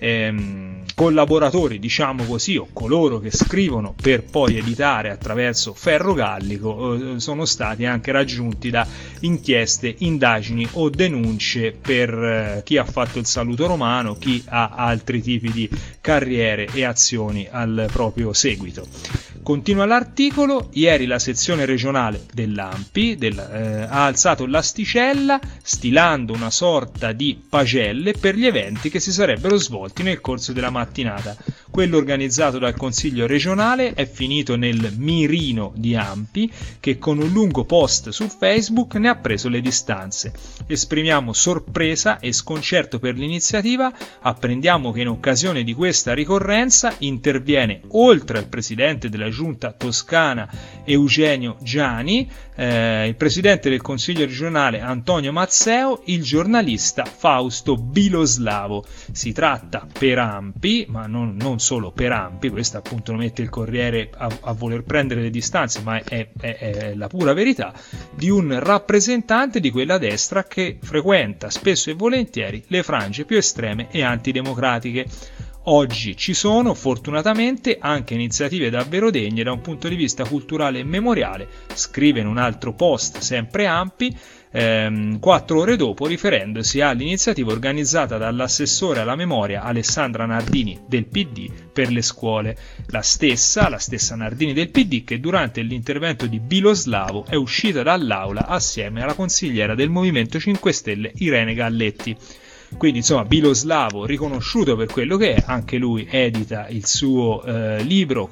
collaboratori, diciamo così, o coloro che scrivono per poi editare attraverso Ferrogallico sono stati anche raggiunti da inchieste, indagini o denunce per chi ha fatto il saluto romano, chi ha altri tipi di carriere e azioni al proprio seguito. Continua l'articolo: ieri la sezione regionale dell'ANPI ha alzato l'asticella stilando una sorta di pagelle per gli eventi che si sarebbero svolti nel corso della mattinata. Quello organizzato dal Consiglio regionale è finito nel mirino di ANPI, che con un lungo post su Facebook ne ha preso le distanze. Esprimiamo sorpresa e sconcerto per l'iniziativa, apprendiamo che in occasione di questa ricorrenza interviene, oltre al presidente della giunta toscana Eugenio Giani, il presidente del Consiglio regionale Antonio Mazzeo, il giornalista Fausto Biloslavo. Si tratta per ANPI, ma non solo per ANPI, questo appunto lo mette il Corriere a voler prendere le distanze, ma è la pura verità, di un rappresentante di quella destra che frequenta spesso e volentieri le frange più estreme e antidemocratiche. Oggi ci sono fortunatamente anche iniziative davvero degne da un punto di vista culturale e memoriale, scrive in un altro post sempre ANPI, 4 ore dopo, riferendosi all'iniziativa organizzata dall'assessore alla memoria Alessandra Nardini del PD per le scuole, la stessa Nardini del PD che durante l'intervento di Biloslavo è uscita dall'aula assieme alla consigliera del Movimento 5 Stelle Irene Galletti. Quindi insomma Biloslavo, riconosciuto per quello che è, anche lui edita il suo libro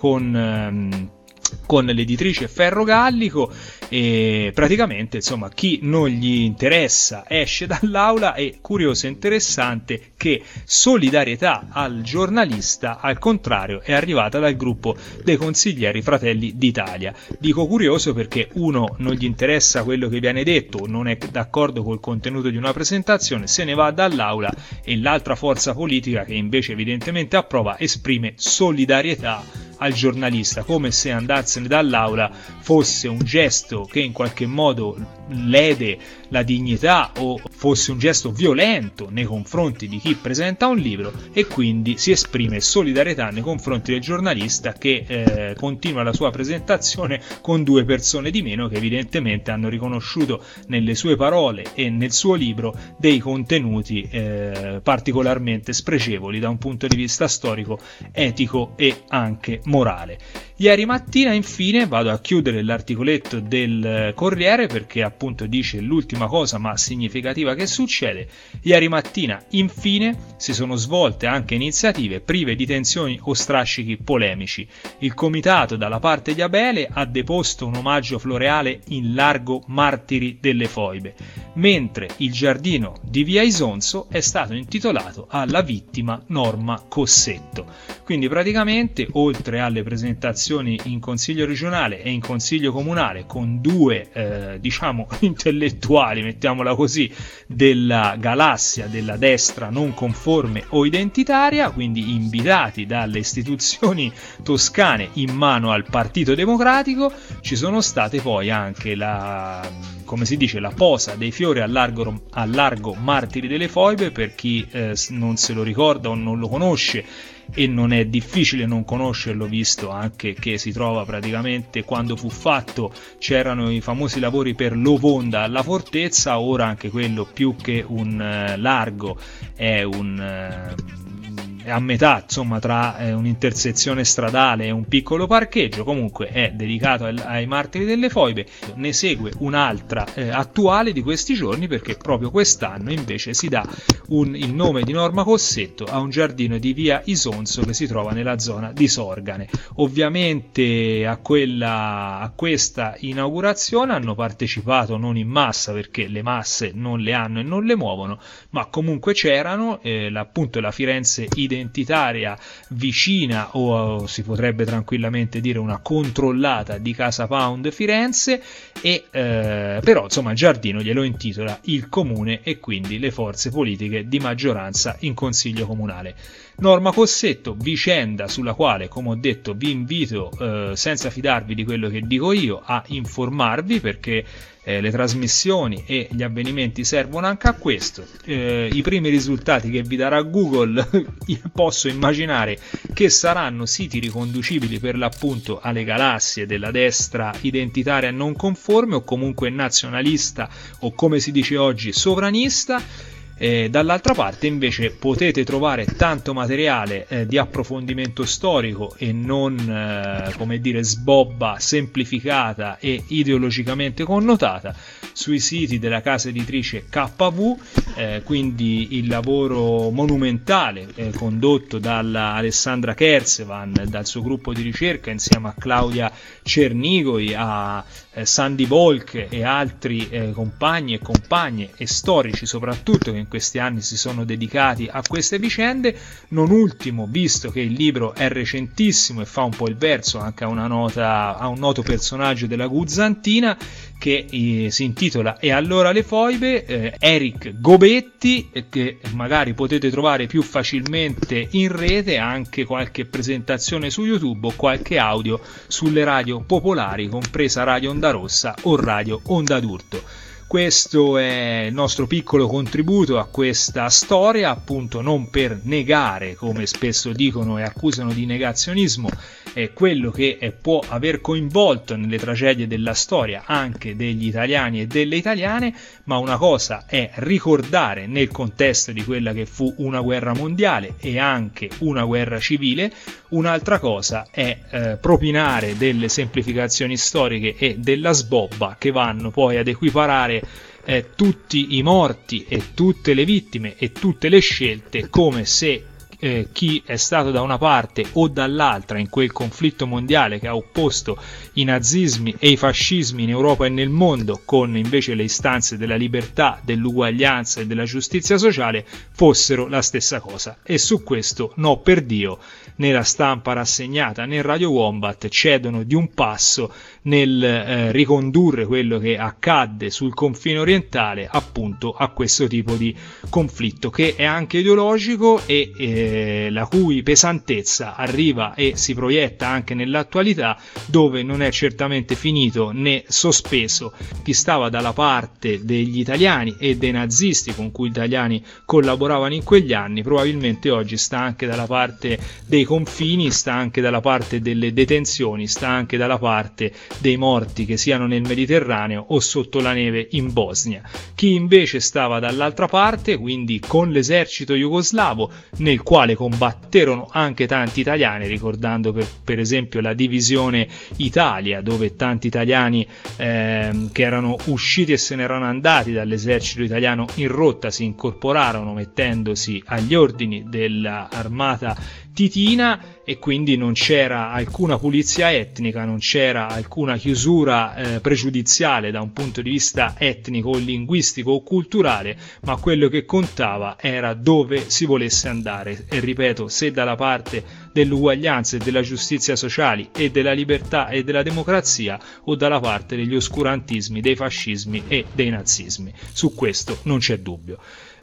con l'editrice Ferro Gallico, e praticamente insomma chi non gli interessa esce dall'aula. È curioso e interessante che solidarietà al giornalista al contrario è arrivata dal gruppo dei consiglieri Fratelli d'Italia. Dico curioso perché uno non gli interessa quello che viene detto, non è d'accordo col contenuto di una presentazione, se ne va dall'aula, e l'altra forza politica che invece evidentemente approva esprime solidarietà al giornalista, come se andarsene dall'aula fosse un gesto che in qualche modo lede la dignità o fosse un gesto violento nei confronti di chi presenta un libro, e quindi si esprime solidarietà nei confronti del giornalista che continua la sua presentazione con 2 persone di meno che evidentemente hanno riconosciuto nelle sue parole e nel suo libro dei contenuti particolarmente spregevoli da un punto di vista storico, etico e anche morale. Ieri mattina infine, vado a chiudere l'articoletto del Corriere perché appunto dice l'ultima cosa ma significativa che succede. Ieri mattina infine si sono svolte anche iniziative prive di tensioni o strascichi polemici. Il comitato dalla parte di Abele ha deposto un omaggio floreale in largo Martiri delle Foibe, mentre il giardino di via Isonzo è stato intitolato alla vittima Norma Cossetto. Quindi praticamente, oltre alle presentazioni in consiglio regionale e in consiglio comunale con 2 intellettuali, mettiamola così, della galassia della destra non conforme o identitaria, quindi invitati dalle istituzioni toscane in mano al Partito Democratico, ci sono state poi anche la posa dei fiori al largo Martiri delle Foibe. Per chi non se lo ricorda o non lo conosce, e non è difficile non conoscerlo visto anche che si trova praticamente quando fu fatto, c'erano i famosi lavori per l'Ovonda alla fortezza. Ora anche quello, più che un largo, è a metà insomma tra un'intersezione stradale e un piccolo parcheggio, comunque è dedicato ai Martiri delle Foibe. Ne segue un'altra attuale di questi giorni, perché proprio quest'anno invece si dà il nome di Norma Cossetto a un giardino di via Isonzo che si trova nella zona di Sorgane. Ovviamente a questa inaugurazione hanno partecipato non in massa, perché le masse non le hanno e non le muovono, ma comunque c'erano appunto la Firenze identitaria vicina, o si potrebbe tranquillamente dire una controllata di Casa Pound Firenze, e però insomma il giardino glielo intitola il comune e quindi le forze politiche di maggioranza in consiglio comunale. Norma Cossetto, vicenda sulla quale, come ho detto, vi invito, senza fidarvi di quello che dico io, a informarvi, perché le trasmissioni e gli avvenimenti servono anche a questo. I primi risultati che vi darà Google posso immaginare che saranno siti riconducibili per l'appunto alle galassie della destra identitaria non conforme, o comunque nazionalista, o come si dice oggi sovranista. Dall'altra parte invece potete trovare tanto materiale di approfondimento storico e non sbobba semplificata e ideologicamente connotata sui siti della casa editrice KV, quindi il lavoro monumentale condotto dalla Alessandra Kersevan, dal suo gruppo di ricerca insieme a Claudia Cernigoi, a Sandy Volk e altri compagni e compagne e storici soprattutto che in questi anni si sono dedicati a queste vicende. Non ultimo, visto che il libro è recentissimo e fa un po' il verso anche a un noto personaggio della Guzzantina che si intitola E allora le foibe, Eric Gobetti, che magari potete trovare più facilmente in rete, anche qualche presentazione su YouTube o qualche audio sulle radio popolari, compresa Radio Onda Rossa o Radio Onda d'Urto. Questo è il nostro piccolo contributo a questa storia, appunto non per negare, come spesso dicono e accusano di negazionismo, quello che può aver coinvolto nelle tragedie della storia anche degli italiani e delle italiane, ma una cosa è ricordare nel contesto di quella che fu una guerra mondiale e anche una guerra civile, un'altra cosa è propinare delle semplificazioni storiche e della sbobba che vanno poi ad equiparare tutti i morti e tutte le vittime e tutte le scelte come se chi è stato da una parte o dall'altra in quel conflitto mondiale che ha opposto i nazismi e i fascismi in Europa e nel mondo con invece le istanze della libertà, dell'uguaglianza e della giustizia sociale fossero la stessa cosa. E su questo, no per Dio, né la Stampa rassegnata né Radio Wombat cedono di un passo nel ricondurre quello che accadde sul confine orientale appunto a questo tipo di conflitto, che è anche ideologico e la cui pesantezza arriva e si proietta anche nell'attualità, dove non è certamente finito né sospeso chi stava dalla parte degli italiani e dei nazisti con cui gli italiani collaboravano in quegli anni, probabilmente oggi sta anche dalla parte dei confini, sta anche dalla parte delle detenzioni, sta anche dalla parte dei morti, che siano nel Mediterraneo o sotto la neve in Bosnia. Chi invece stava dall'altra parte, quindi con l'esercito jugoslavo, nel quale combatterono anche tanti italiani, ricordando per esempio la divisione Italia, dove tanti italiani che erano usciti e se ne erano andati dall'esercito italiano in rotta si incorporarono mettendosi agli ordini dell'armata titina, e quindi non c'era alcuna pulizia etnica, non c'era alcuna chiusura pregiudiziale da un punto di vista etnico, linguistico o culturale, ma quello che contava era dove si volesse andare. E ripeto, se dalla parte dell'uguaglianza e della giustizia sociali e della libertà e della democrazia, o dalla parte degli oscurantismi, dei fascismi e dei nazismi. Su questo non c'è dubbio.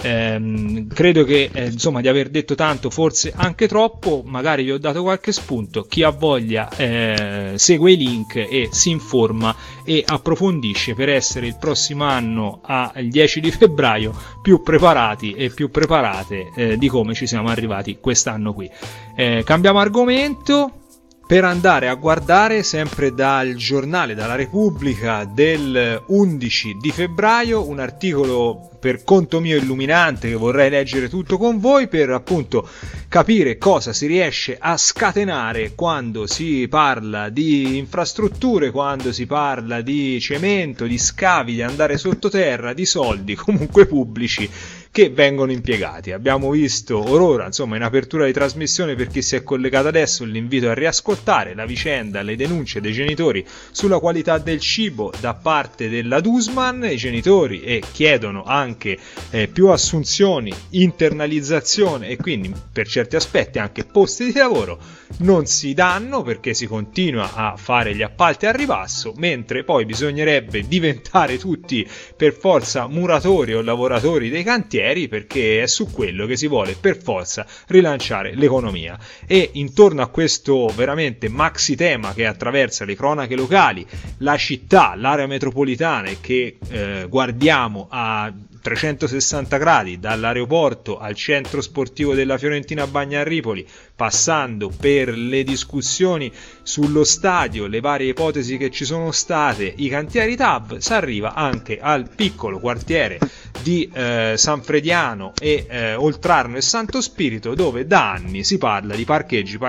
Credo che insomma di aver detto tanto, forse anche troppo, magari vi ho dato qualche spunto. Chi ha voglia segue i link e si informa e approfondisce per essere il prossimo anno al 10 di febbraio più preparati e più preparate di come ci siamo arrivati quest'anno qui. Cambiamo argomento per andare a guardare sempre dal giornale, dalla Repubblica del 11 di febbraio, un articolo per conto mio illuminante che vorrei leggere tutto con voi per appunto capire cosa si riesce a scatenare quando si parla di infrastrutture, quando si parla di cemento, di scavi, di andare sottoterra, di soldi comunque pubblici che vengono impiegati. Abbiamo visto orora, insomma, in apertura di trasmissione, per chi si è collegato adesso, l'invito a riascoltare la vicenda, le denunce dei genitori sulla qualità del cibo da parte della Dusman. I genitori chiedono anche più assunzioni, internalizzazione e quindi per certi aspetti anche posti di lavoro. Non si danno perché si continua a fare gli appalti al ribasso, mentre poi bisognerebbe diventare tutti per forza muratori o lavoratori dei cantieri, perché è su quello che si vuole per forza rilanciare l'economia. E intorno a questo veramente maxi tema che attraversa le cronache locali, la città, l'area metropolitana, e che guardiamo a 360 gradi, dall'aeroporto al centro sportivo della Fiorentina Bagnarripoli, passando per le discussioni sullo stadio, le varie ipotesi che ci sono state, i cantieri TAV, si arriva anche al piccolo quartiere di San Frediano e Oltrarno e Santo Spirito, dove da anni si parla di parcheggi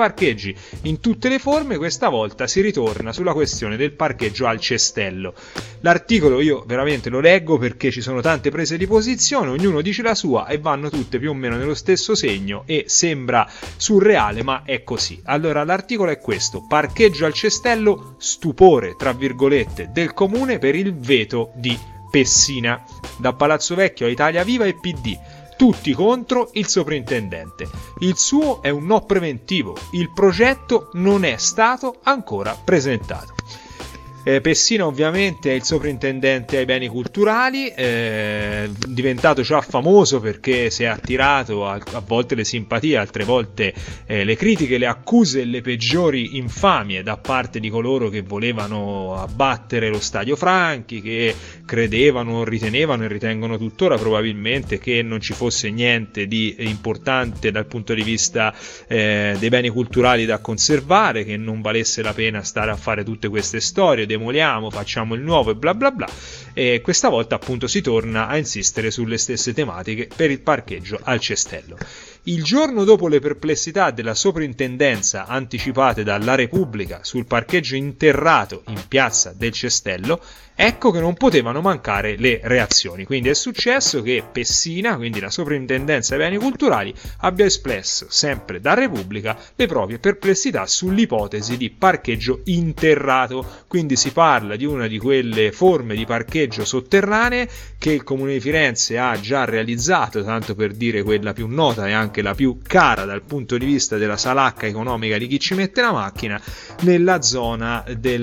in tutte le forme. Questa volta si ritorna sulla questione del parcheggio al cestello. L'articolo io veramente lo leggo perché ci sono tante prese di posizione, ognuno dice la sua e vanno tutte più o meno nello stesso segno e sembra surreale, ma è così. Allora l'articolo è questo: parcheggio al cestello, stupore tra virgolette del comune per il veto di Pessina. Da Palazzo Vecchio a Italia Viva e PD, tutti contro il soprintendente. Il suo è un no preventivo, il progetto non è stato ancora presentato. Pessina ovviamente è il soprintendente ai beni culturali, diventato già famoso perché si è attirato a volte le simpatie, altre volte le critiche, le accuse e le peggiori infamie da parte di coloro che volevano abbattere lo Stadio Franchi, che credevano, ritenevano e ritengono tuttora probabilmente che non ci fosse niente di importante dal punto di vista dei beni culturali da conservare, che non valesse la pena stare a fare tutte queste storie, demoliamo, facciamo il nuovo e bla bla bla. E questa volta appunto si torna a insistere sulle stesse tematiche per il parcheggio al Cestello. Il giorno dopo le perplessità della soprintendenza anticipate dalla Repubblica sul parcheggio interrato in piazza del Cestello, ecco che non potevano mancare le reazioni. Quindi è successo che Pessina, quindi la soprintendenza ai beni culturali, abbia espresso sempre da Repubblica le proprie perplessità sull'ipotesi di parcheggio interrato. Quindi si parla di una di quelle forme di parcheggio sotterranee che il Comune di Firenze ha già realizzato, tanto per dire quella più nota e anche la più cara dal punto di vista della salacca economica di chi ci mette la macchina, nella zona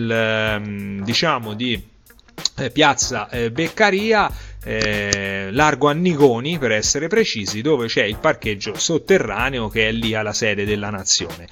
del di piazza Beccaria, largo Annigoni per essere precisi, dove c'è il parcheggio sotterraneo che è lì alla sede della Nazione.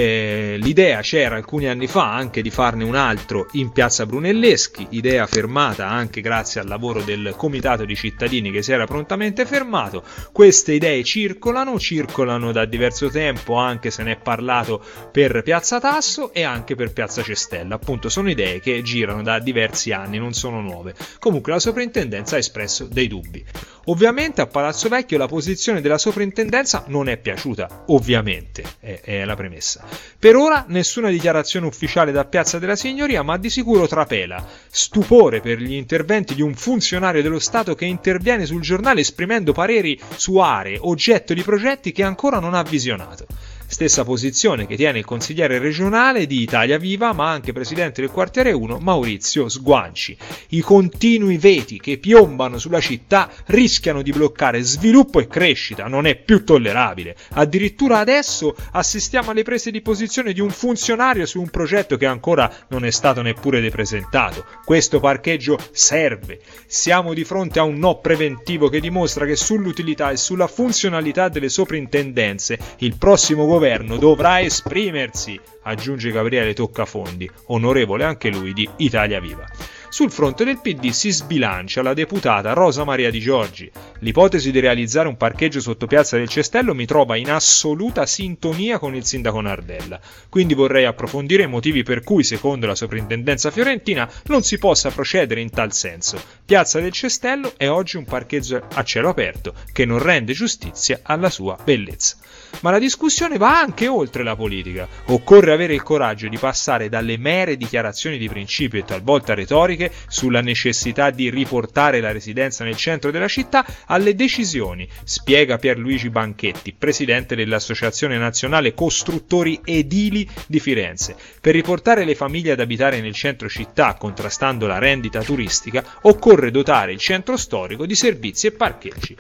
L'idea c'era alcuni anni fa anche di farne un altro in piazza Brunelleschi, idea fermata anche grazie al lavoro del comitato di cittadini che si era prontamente fermato. Queste idee circolano da diverso tempo, anche se ne è parlato per piazza Tasso e anche per piazza Cestella. Appunto sono idee che girano da diversi anni, non sono nuove. Comunque la soprintendenza ha espresso dei dubbi. Ovviamente a Palazzo Vecchio la posizione della soprintendenza non è piaciuta, ovviamente, è la premessa. Per ora nessuna dichiarazione ufficiale da Piazza della Signoria, ma di sicuro trapela stupore per gli interventi di un funzionario dello Stato che interviene sul giornale esprimendo pareri su aree, oggetto di progetti che ancora non ha visionato. Stessa posizione che tiene il consigliere regionale di Italia Viva, ma anche presidente del quartiere 1, Maurizio Sguanci. I continui veti che piombano sulla città rischiano di bloccare sviluppo e crescita, non è più tollerabile. Addirittura adesso assistiamo alle prese di posizione di un funzionario su un progetto che ancora non è stato neppure presentato. Questo parcheggio serve. Siamo di fronte a un no preventivo che dimostra che sull'utilità e sulla funzionalità delle soprintendenze il prossimo governo dovrà esprimersi, aggiunge Gabriele Toccafondi, onorevole anche lui di Italia Viva. Sul fronte del PD si sbilancia la deputata Rosa Maria Di Giorgi. L'ipotesi di realizzare un parcheggio sotto Piazza del Cestello mi trova in assoluta sintonia con il sindaco Nardella, quindi vorrei approfondire i motivi per cui, secondo la soprintendenza fiorentina, non si possa procedere in tal senso. Piazza del Cestello è oggi un parcheggio a cielo aperto che non rende giustizia alla sua bellezza. Ma la discussione va anche oltre la politica. Occorre avere il coraggio di passare dalle mere dichiarazioni di principio e talvolta retoriche sulla necessità di riportare la residenza nel centro della città alle decisioni, spiega Pierluigi Banchetti, presidente dell'Associazione Nazionale Costruttori Edili di Firenze. Per riportare le famiglie ad abitare nel centro città, contrastando la rendita turistica, occorre dotare il centro storico di servizi e parcheggi.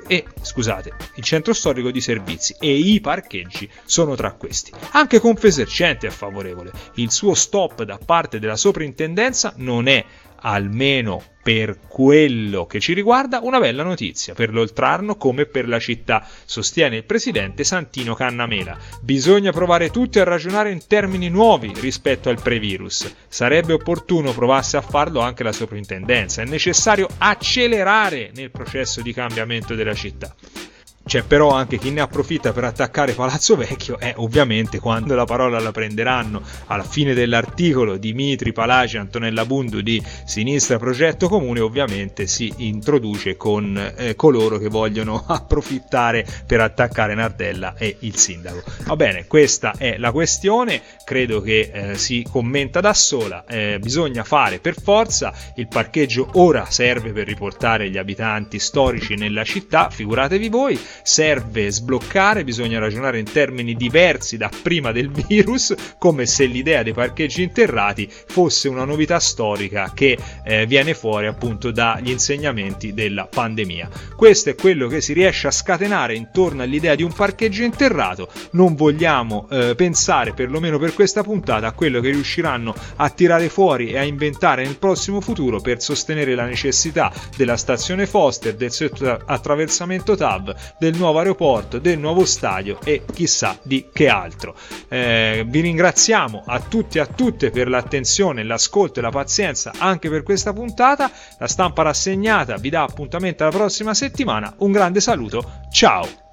Il centro storico di servizi e i parcheggi sono tra questi. Anche Confesercenti è favorevole. Il suo stop da parte della soprintendenza non è, almeno per quello che ci riguarda, una bella notizia per l'Oltrarno come per la città, sostiene il presidente Santino Cannamela. Bisogna provare tutti a ragionare in termini nuovi rispetto al pre-virus. Sarebbe opportuno provasse a farlo anche la soprintendenza. È necessario accelerare nel processo di cambiamento della città. C'è però anche chi ne approfitta per attaccare Palazzo Vecchio e ovviamente quando la parola la prenderanno alla fine dell'articolo Dimitri Palaci e Antonella Bundu di Sinistra Progetto Comune, ovviamente si introduce con coloro che vogliono approfittare per attaccare Nardella e il sindaco. Va bene, questa è la questione, credo che si commenta da sola, bisogna fare per forza, il parcheggio ora serve per riportare gli abitanti storici nella città, figuratevi voi. serve sbloccare, bisogna ragionare in termini diversi da prima del virus, come se l'idea dei parcheggi interrati fosse una novità storica che viene fuori appunto dagli insegnamenti della pandemia. Questo è quello che si riesce a scatenare intorno all'idea di un parcheggio interrato. Non vogliamo pensare, perlomeno per questa puntata, a quello che riusciranno a tirare fuori e a inventare nel prossimo futuro per sostenere la necessità della stazione Foster, del attraversamento TAV, del nuovo aeroporto, del nuovo stadio e chissà di che altro. Vi ringraziamo a tutti e a tutte per l'attenzione, l'ascolto e la pazienza anche per questa puntata. La Stampa Rassegnata vi dà appuntamento alla prossima settimana. Un grande saluto, ciao!